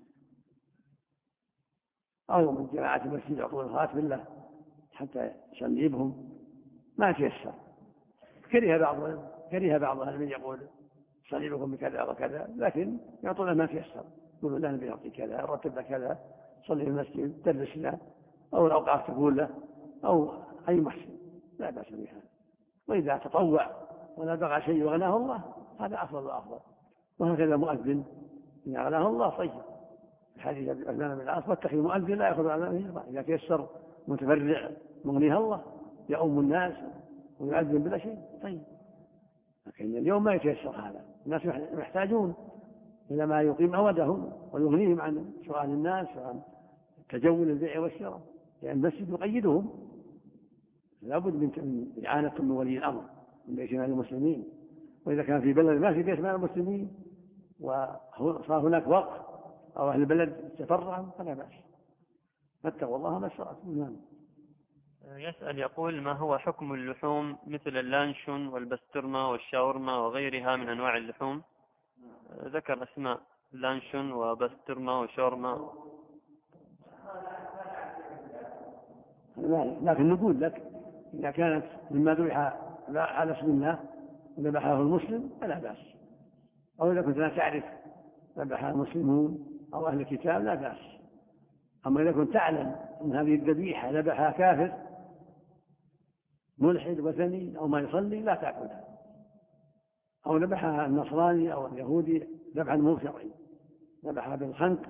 أو من جماعة المسجد يعطون الراتب له حتى يصلي بهم، ما تيسر. كره بعض كره بعض أهل العلم يقول صلي بكم بكذا وكذا، لكن يعطونه ما تيسر، يقولون لا نبي نعطي كذا، رتب له كذا، صلي في المسجد، درس له، أو الأوقاف تقول له، أو أي محسن، لا بأس بها. وإذا تطوع ولا بغى شيء وغناه الله هذا أفضل وأفضل. وهكذا مؤذن إن غناه الله طيب، الحديث عثمان بن العاص واتخذ مؤذن لا يأخذ على منه إذا تيسر متبرع مغنيها الله يؤم الناس ويؤذن بلا شيء طيب. لكن اليوم ما يتيسر هذا، الناس محتاجون إلى ما يقيم عودهم ويغنيهم عن سؤال الناس وعن تجول البيع والشراء، لأن المسجد يقيدهم، لابد من إعانة من ولي الأمر من بيت مال المسلمين. وإذا كان في بلد ما في بيت مال المسلمين وصار هناك وقف أو أهل البلد تفرعوا فلا بأس، فاتقوا الله ما استطعتم. يسأل يقول: ما هو حكم اللحوم مثل اللانشون والبسترما والشاورما وغيرها من أنواع اللحوم؟ ذكر أسماء لانشون وبسترما وشاورما. لكن نقول لك إذا كانت مما ذبح على اسم الله وذبحه المسلم فلا بأس، أو إذا كنت لا تعرف ذبحها المسلمون أو أهل الكتاب لا بأس. أما إذا كنت تعلم أن هذه الذبيحة ذبحها كافر ملحد وثني أو ما يصلي لا تأكلها، أو ذبحها النصراني أو اليهودي ذبحا مو شرعي، ذبحها بالخنق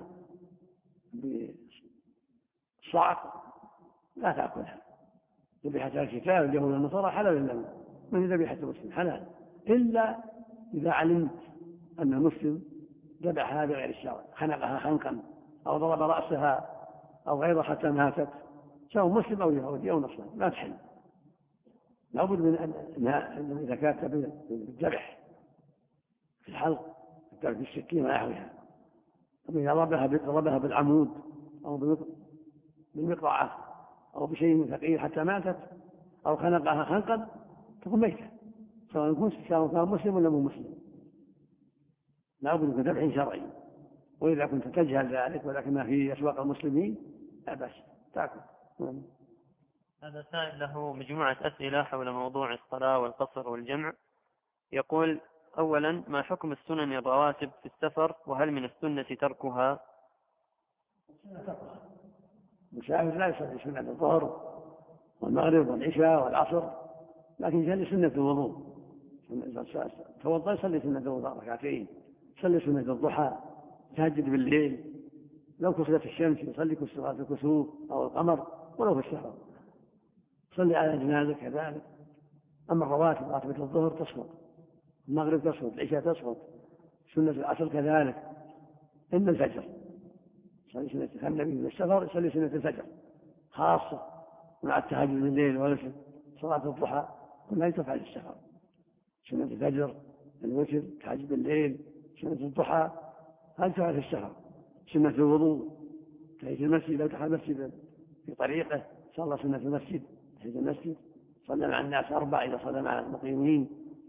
بالصعق لا تأكلها. ذبيحة الكتاب اليهود والنصارى حلال لهم، من ذبيحة المسلم حلال، إلا إذا علمت أن المسلم ذبحها بغير الشرع، خنقها خنقا أو ضرب رأسها أو غيرها حتى ماتت، سواء مسلم أو يهودي أو نصراني لا تحل. لابد من أن إذا كانت بالذبح في الحلق الذبح بالسكين ونحوها، إذا ضربها بالعمود أو بالمقطعة أو بشيء ثقيل حتى ماتت أو خنقها خنقا تكون ميتة، سواء كان مسلم ولا مو مسلم، لابد من ذبح شرعي. وإذا كنت تجهل ذلك ولكنها في أسواق المسلمين لا بأس تأكل. هذا سائل له مجموعة أسئلة حول موضوع الصلاة والقصر والجمع. يقول: أولا، ما حكم السنن الرواتب في السفر، وهل من السنة تركها؟ المسافر لا يصلي سنة الظهر والمغرب والعشاء والعصر، لكن يصلي سنة الوضوء، توضأ يصلي سنة الوضوء ركعتين، يصلي سنة الضحى، يتهجد بالليل، لو كسرت الشمس يصلي صلاة الكسوف أو القمر ولو في السفر، يصلي على جنازة كذلك. أما الرواتب راتبة الظهر تسقط، المغرب تسقط، العشاء تسقط، سنة العصر كذلك، إلا الفجر يصلي سنة النبي من السفر يصلي سنة الفجر خاصة مع التهجد من الليل والوتر، صلاة الضحى كلها تفعل السفر، سنة الفجر، الوتر، التهجد بالليل، سنة الضحى هذه تفعل في السفر. سنة الوضوء تحية المسجد، لو دخل المسجد في طريقه صلى سنة المسجد، تحية المسجد، صلى مع الناس أربع إذا صلى مع المقيمين،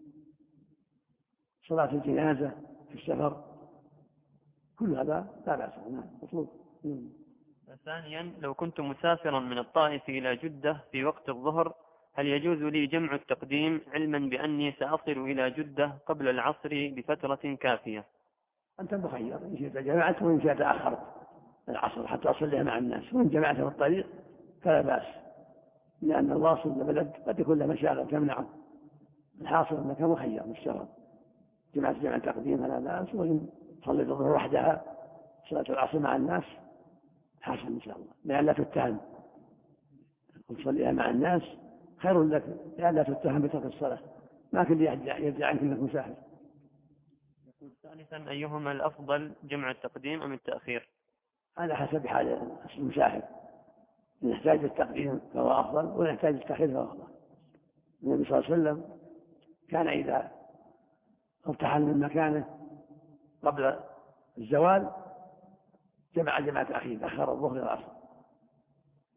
صلاة الجنازة في السفر، كل هذا لا بأس به مطلوب. ثانيا، لو كنت مسافرا من الطائف إلى جدة في وقت الظهر، هل يجوز لي جمع التقديم علما بأني سأصل إلى جدة قبل العصر بفترة كافية؟ أنت مخير، إن شئت جمعت وإن شئت أخرت العصر حتى أصليها مع الناس، وإن جمعت في الطريق فلا بأس، لأن الواصل لبلد قد يكون له مشاغل تمنعه. الحاصل أنك مخير مشتغل، جمعت جمع التقديم فلا بأس، وإن صليت الظهر وحدها صلاة العصر مع الناس حسن إن شاء الله، لأن لا تتهم وتصليها مع الناس خير لك، لأن لا تتهم بترك الصلاة، ما كل يرجع عنك أنك مسافر. ثالثا، أيهما الأفضل، جمع التقديم أم التأخير؟ على حسب حال المسافر، إن يحتاج التقديم فهو أفضل، وإن يحتاج التأخير فهو أفضل. النبي صلى الله عليه وسلم كان إذا ارتحل من مكانه قبل الزوال جمع جماعة أخير، أخر الظهر إلى العصر،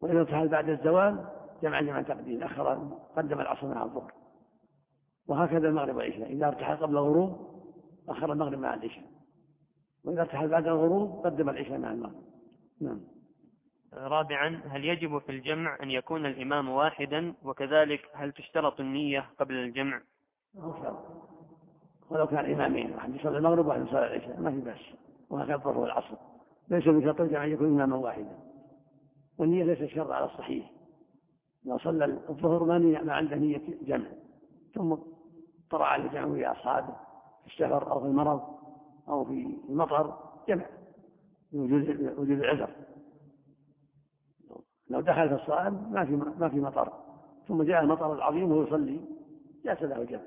وإذا ارتحل بعد الزوال جمع جمع تقديم، أخر قدم العصر مع الظهر. وهكذا المغرب والعشاء، إذا ارتحل قبل الغروب أخر المغرب مع العشاء، وإذا ارتحل بعد الغروب قدم العشاء مع المغرب. نعم. رابعا، هل يجب في الجمع أن يكون الإمام واحدا؟ وكذلك هل تشترط النية قبل الجمع؟ ولو كان إمامين، واحد يصلي المغرب وواحد يصلي العشاء ما في بأس، وهكذا الظهر والعصر، ليس من شرط الجمع أن يكون إماما واحدا، والنية ليست شرط على الصحيح. لو صلى الظهر ما عنده نية جمع ثم طرأ على الجمع ويا أصحابه في السفر أو في المرض أو في المطر جمع وجود العذر. لو دخل في الصلاة ما في ما في مطر ثم جاء المطر العظيم وهو يصلي جاء له الجمع.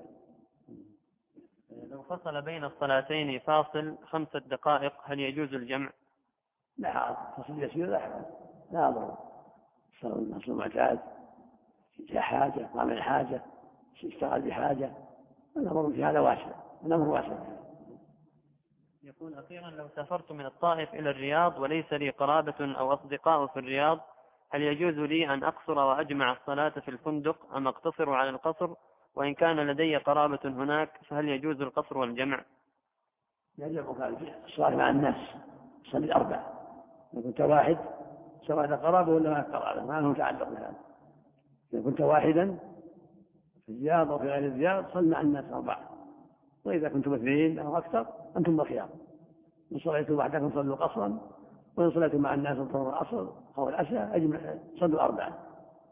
لو فصل بين الصلاتين فاصل خمسة دقائق هل يجوز الجمع؟ لا، فصل يسير لا لا ضرر، صار الناس معتاد في حاجة قام الحاجة اشتغل بحاجة، الأمر في هذا واسع، الأمر واسع. يقول أخيرا، لو سافرت من الطائف إلى الرياض وليس لي قرابة أو أصدقاء في الرياض هل يجوز لي أن أقصر وأجمع الصلاة في الفندق أم أقتصر على القصر؟ وإن كان لدي قرابة هناك فهل يجوز القصر والجمع؟ يجب الصلاة مع الناس، صلي أربع، إذا كنت واحد سواء قرابة ولا ما قرابة ما له تعلق بهذا. إذا كنت واحدا في الرياض أو في غير الرياض صل مع الناس أربعة، وإذا كنتم اثنين أو أكثر أنتم بخيار، إن صليتم وحدكم صلوا قصرا، وإن صليتم مع الناس الظهر العصر أو العشاء أجمع صلوا أربعة.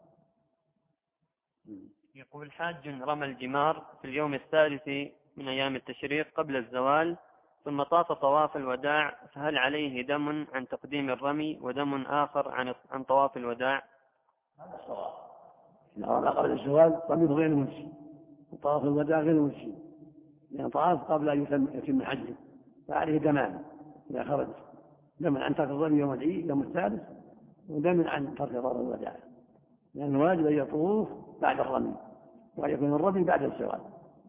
يقول حاج رمى الجمار في اليوم الثالث من أيام التشريق قبل الزوال ثم طاف طواف الوداع، فهل عليه دم عن تقديم الرمي ودم آخر عن عن طواف الوداع؟ هذا الصواب، إذا رمى قبل الزوال رميه غير مجزي وطواف الوداع غير مجزي، لأن طاف قبل أن يتم يتم حجه فعليه دمان إذا خرج، دم عن ترك الرمي يوم العيد يوم الثالث ودم عن ترك طواف الوداع، لأن الواجب أن يطوف بعد الرمي وأن يكون الرمي بعد الزوال.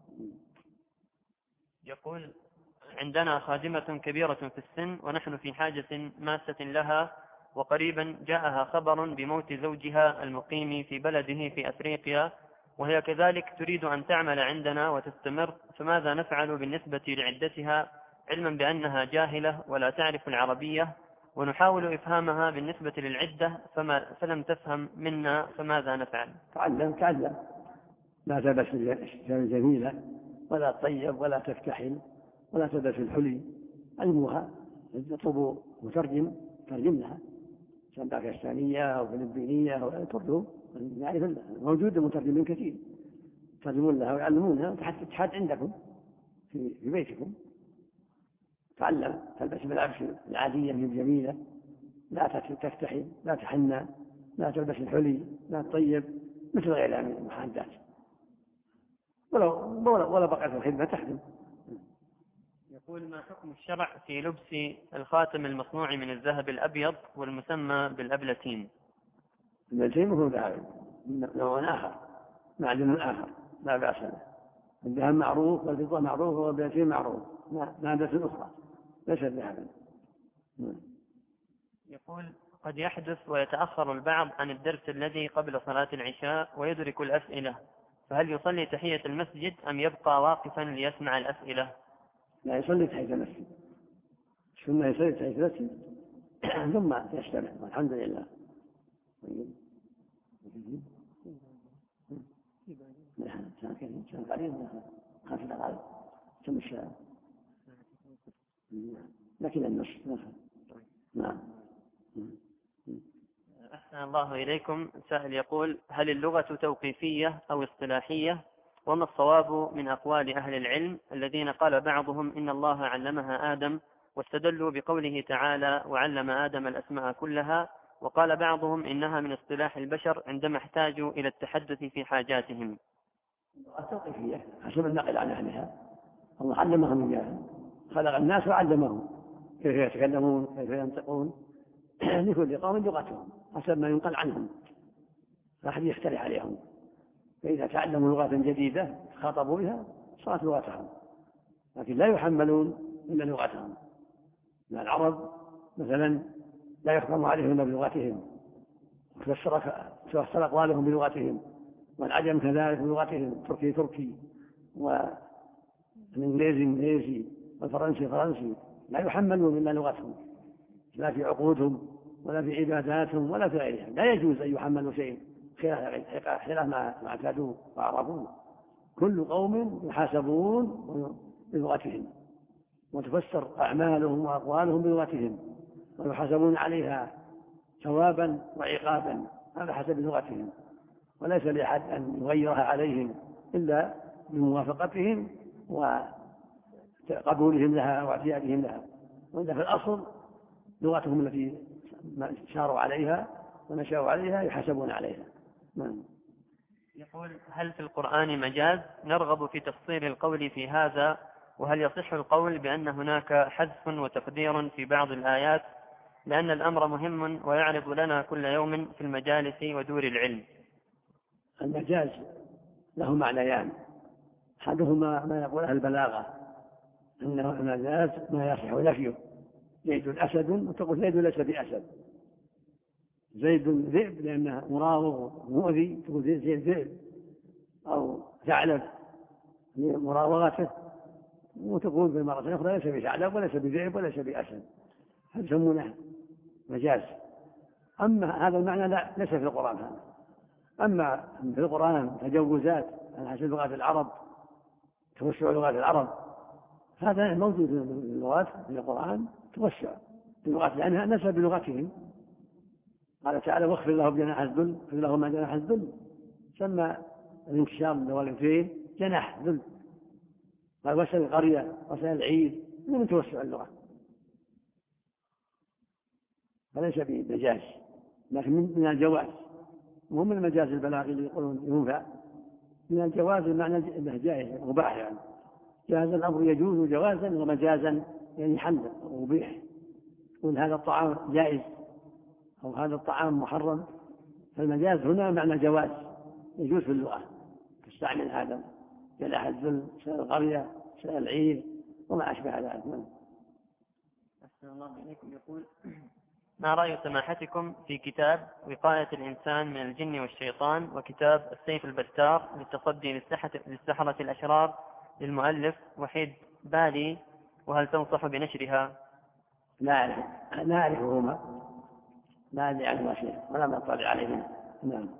يقول عندنا خادمة كبيرة في السن ونحن في حاجة ماسة لها، وقريبا جاءها خبر بموت زوجها المقيم في بلده في أفريقيا، وهي كذلك تريد أن تعمل عندنا وتستمر، فماذا نفعل بالنسبة لعدتها علما بأنها جاهلة ولا تعرف العربية، ونحاول إفهامها بالنسبة للعدة فما فلم تفهم منا، فماذا نفعل؟ تعلم تعلم لا تلبس الجميلة ولا تطيب ولا تكتحل ولا تلبس الحلي، علموها يطلبوا مترجم ترجم لها سواء باكستانية أو فلبينية أو ترجم، يعرف موجود مترجمين كثير يترجمون لها ويعلمونها حتى تحاج عندكم في بيتكم. تعلم تلبس ملابس العادية من الجميلة، لا تكتحل لا تحنى لا تلبس الحلي لا تطيب مثل غيرها من المحادات، ولو ولا بقيت الخدمة تخدم. يقول ما حكم الشرع في لبس الخاتم المصنوع من الذهب الأبيض والمسمى بالأبلتين؟ الأبلتين هو ذهب نوع آخر معدن آخر لا بأس له، الذهب معروف والفضة معروف والأبلتين معروف مادة أخرى ليس ذهبا. يقول قد يحدث ويتأخر البعض عن الدرس الذي قبل صلاة العشاء ويدرك الأسئلة، فهل يصلي تحية المسجد أم يبقى واقفا ليسمع الأسئلة؟ لا، يصلي تحية المسجد، ثم يصلي تحية المسجد ثم يستمع والحمد لله. لكن النصف نعم. أحسن الله إليكم. سائل يقول هل اللغة توقيفية أو اصطلاحية؟ وما الصواب من أقوال أهل العلم الذين قال بعضهم إن الله علمها آدم واستدلوا بقوله تعالى وعلم آدم الأسماء كلها، وقال بعضهم إنها من اصطلاح البشر عندما احتاجوا إلى التحدث في حاجاتهم؟ التوقيفية حسب النقل عن أهلها، الله علمهم إياها، خلق الناس وعلمهم كيف يتكلمون كيف ينطقون لكل قوم لغتهم حسب ما ينقل عنهم، لا أحد يختلف عليهم، فإذا تعلموا لغة جديدة خاطبوا بها صارت لغتهم، لكن لا يحملون إلا لغتهم. العرب مثلا لا يحكم عليهم إلا بلغتهم، تفسر أقوالهم بلغتهم، والعجم كذلك بلغتهم، تركي تركي والإنجليزي إنجليزي والفرنسي فرنسي، لا يحملون إلا لغتهم، لا في عقودهم ولا في عباداتهم ولا في غيرها. لا يجوز أن يحملوا شيء خلاف ما اعتادوه وعرفوه. كل قوم يحاسبون بلغتهم، وتفسر أعمالهم وأقوالهم بلغتهم، ويحاسبون عليها ثوابا وعقابا على حسب لغتهم، وليس لأحد أن يغيرها عليهم إلا بموافقتهم وقبولهم لها واعتيادهم لها. وإذا في الأصل لغتهم التي شاروا عليها ونشأوا عليها يحاسبون عليها. نعم. يقول: هل في القرآن مجاز؟ نرغب في تفصيل القول في هذا، وهل يصح القول بأن هناك حذف وتقدير في بعض الآيات، لأن الأمر مهم ويعرض لنا كل يوم في المجالس ودور العلم؟ المجاز له معنيان، أحدهما ما يقوله البلاغة، أنه المجاز ما يصح نفيه، زيد أسد وتقول زيد ليس بأسد، زيد ذئب لأنه مراوغ مؤذي تقول زيد ذئب، أو ثعلب لمراوغته وتقول بالمرة الأخرى ليس بثعلب وليس بذئب وليس بأسد، هذا يسمونه مجاز. أما هذا المعنى لا ليس في القرآن هذا. أما في القرآن تجوزات على حسب لغات العرب، توسع لغات العرب، هذا موجود في اللغات في القرآن، توسع في اللغات لأنها نسب بلغتهم. قال تعالى: واخفر له بجناح الذل، اخفر له ما جناح الذل، سمى الانكشار والانفيه جناح ذل. قال: وسل القرية وسل العيد، من توسع اللغة، فليس بمجاز لكن من الجواز، وهم من المجاز البلاغي اللي يقولون ينفع. من الجواز المعنى انه جائز مباح، يعني جاز الامر يجوز جوازا، ومجازا يعني حلا ومبيح. يقول هذا الطعام جائز او هذا الطعام محرم، فالمجاز هنا معنى جواز، يجوز في اللغه، تستعمل هذا جناح الذل، سائل القريه، سائل العيد وما اشبه ذلك. أحسن الله إليكم. يقول: ما رأي سماحتكم في كتاب وقاية الإنسان من الجن والشيطان، وكتاب السيف البتار للتصدي للسحرة الأشرار للمؤلف وحيد بالي، وهل تنصح بنشرها؟ لا أعرف لا أعرفهما، لا أدري عنهما شيء ولا أطلع عليهما. نعم.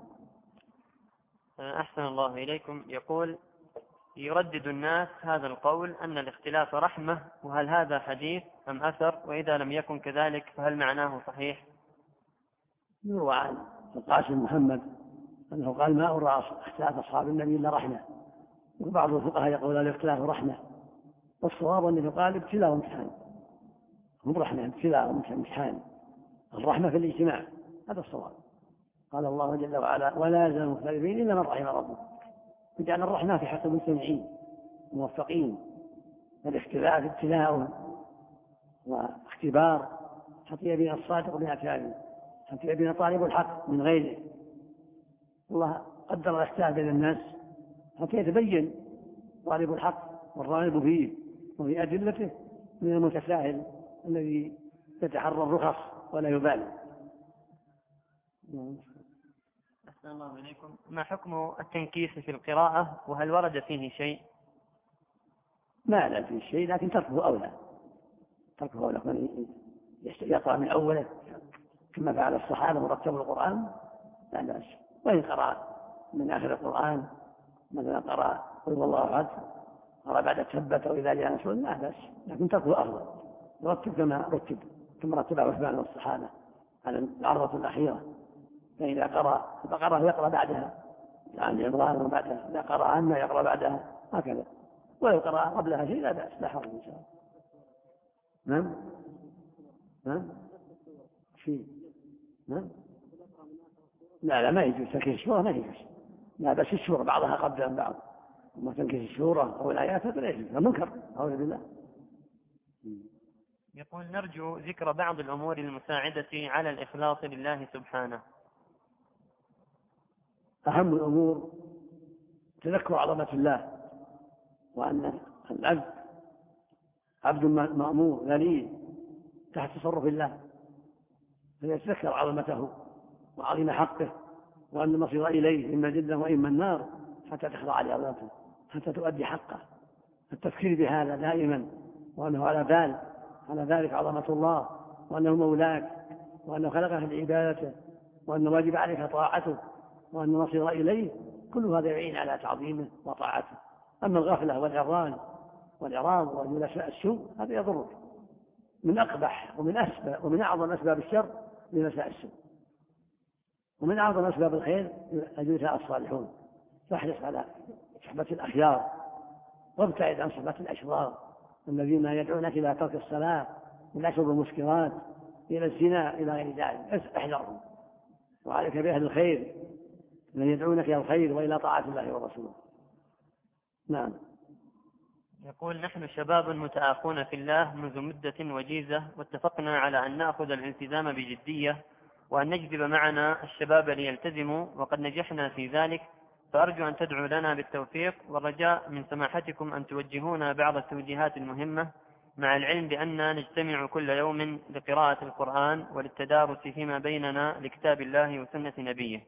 أحسن الله إليكم. يقول: يردد الناس هذا القول أن الاختلاف رحمة، وهل هذا حديث أم أثر؟ وإذا لم يكن كذلك فهل معناه صحيح؟ يروى عن القاسم محمد أنه قال: ما أرى اختلاف أصحاب النبي إلا رحمة. وبعض الفقهاء يقول الاختلاف رحمة، والصواب أنه قال ابتلاء وامتحان، هم رحمة ابتلاء وامتحان، الرحمة في الاجتماع، هذا الصواب. قال الله جل وعلا: ولا يزال مختلفين إلا من رحم ربك، وجعل الرحمة في حق المجتمعين موفقين. الاختلاف ابتلاء واختبار حتى يبين الصادق من الكاذب، حتى يبين طالب الحق من غيره. الله قدر الاختلاف بين الناس حتى يتبين طالب الحق والراغب فيه وفي أدلته من المتساهل الذي يتحرى الرخص ولا يبالي. أحسن الله إليكم. ما حكم التنكيس في القراءة، وهل ورد فيه شيء؟ ما لا فيه شيء، لكن تركه أولى، تركه أولى، من يقرأ من أوله كما فعل الصحابة ورتبوا القرآن لا بأس. وإن قرأ من آخر القرآن مثلا قرأ قل هو الله أحد، قرأ بعد تبت وإذا جاء نصر لا بأس، لكن تركه أفضل، يرتب كما رتب كما رتب عثمان والصحابة على العرضة الأخيرة. فإذا قرأ البقرة يقرأ بعدها عن عمران وبعدها، إذا قرأ عنها يقرأ بعدها، هكذا. ولو قرأ قبلها شيء لا بأس، لا حرج إن شاء الله. نعم نعم شيء نعم لا لا ما يجوز تنكيس السورة، ما يجوز، لا بس السورة بعضها قبل عن بعض، وما تنكيس السورة أو الآيات هذا لا يجوز، منكر أعوذ بالله. يقول: نرجو ذكر بعض الأمور المساعدة على الإخلاص لله سبحانه. أهم الأمور تذكر عظمة الله، وأن العبد عبد مأمور ذليل تحت تصرف الله، فيتذكر عظمته وعظيم حقه، وأن المصير إليه إما الجنة وإما النار، حتى تخضع لأمرته، حتى تؤدي حقه. التفكير بهذا دائما، وأنه على بال على ذلك عظمة الله، وأنه مولاك، وأنه خلقك لعبادته، وأن واجب عليك طاعته، وأن المصير إليه، كل هذا يعين على تعظيمه وطاعته. أما الغفلة والعران والإعراض وجلساء السوء هذا يضرك، من أقبح ومن أسباب ومن أعظم أسباب الشر جلساء السوء، ومن أعظم أسباب الخير جلساء الصالحون. فاحرص على صحبة الأخيار، وابتعد عن صحبة الأشرار الذين يدعونك إلى ترك الصلاة، إلى شرب المسكرات، إلى الزنا، إلى غير ذلك. احذرهم، وعليك بأهل الخير من يدعونك إلى الخير وإلى طاعة الله ورسوله. نعم. يقول: نحن شباب متآخون في الله منذ مدة وجيزة، واتفقنا على أن نأخذ الالتزام بجدية، وأن نجذب معنا الشباب ليلتزموا، وقد نجحنا في ذلك، فأرجو أن تدعوا لنا بالتوفيق، والرجاء من سماحتكم أن توجهونا بعض التوجيهات المهمة، مع العلم بأننا نجتمع كل يوم لقراءة القرآن وللتدارس فيما بيننا لكتاب الله وسنة نبيه.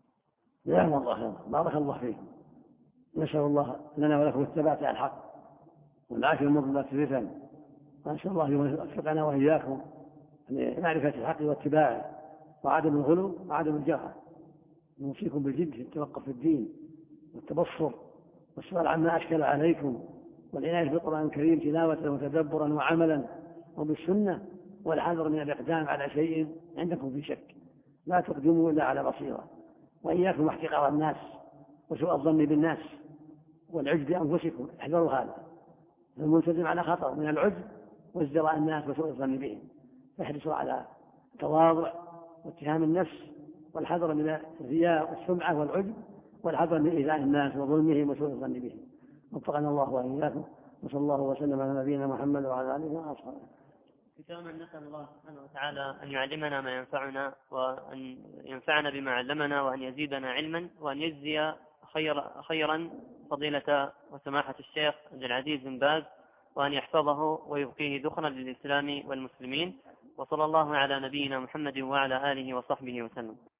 يا الله، بارك الله فيك. نسأل الله لنا ولكم الثبات على الحق والعافية المضلة الفتن، ونسأل الله يوفقنا وإياكم لمعرفة الحق واتباعه، وعدم الغلو وعدم الجهل. نوصيكم بالجد في التوقف في الدين والتبصر والسؤال عما أشكل عليكم، والعناية بالقرآن الكريم تلاوة وتدبرا وعملا وبالسنة، والحذر من الإقدام على شيء عندكم في شك. لا تقدموا إلا على بصيرة. وإياكم احتقار الناس وسوء الظن بالناس والعجب بأنفسكم، احذروا هذا. الملتزم على خطر من العجب وازدراء الناس وسوء الظن بهم، فاحرصوا على التواضع واتهام النفس، والحذر من الرياء والسمعة والعجب، والحذر من إيذاء الناس وظلمهم وسوء الظن بهم. وفقنا الله وإياكم، وصلى الله وسلم على نبينا محمد وعلى آله وأصحابه. ختاما نسأل الله سبحانه وتعالى أن يعلمنا ما ينفعنا، وأن ينفعنا بما علمنا، وأن يزيدنا علما، وأن يجزي خير خيرا فضيلة وسماحة الشيخ عبد العزيز بن باز، وأن يحفظه ويبقيه ذخرا للإسلام والمسلمين. وصلى الله على نبينا محمد وعلى آله وصحبه وسلم.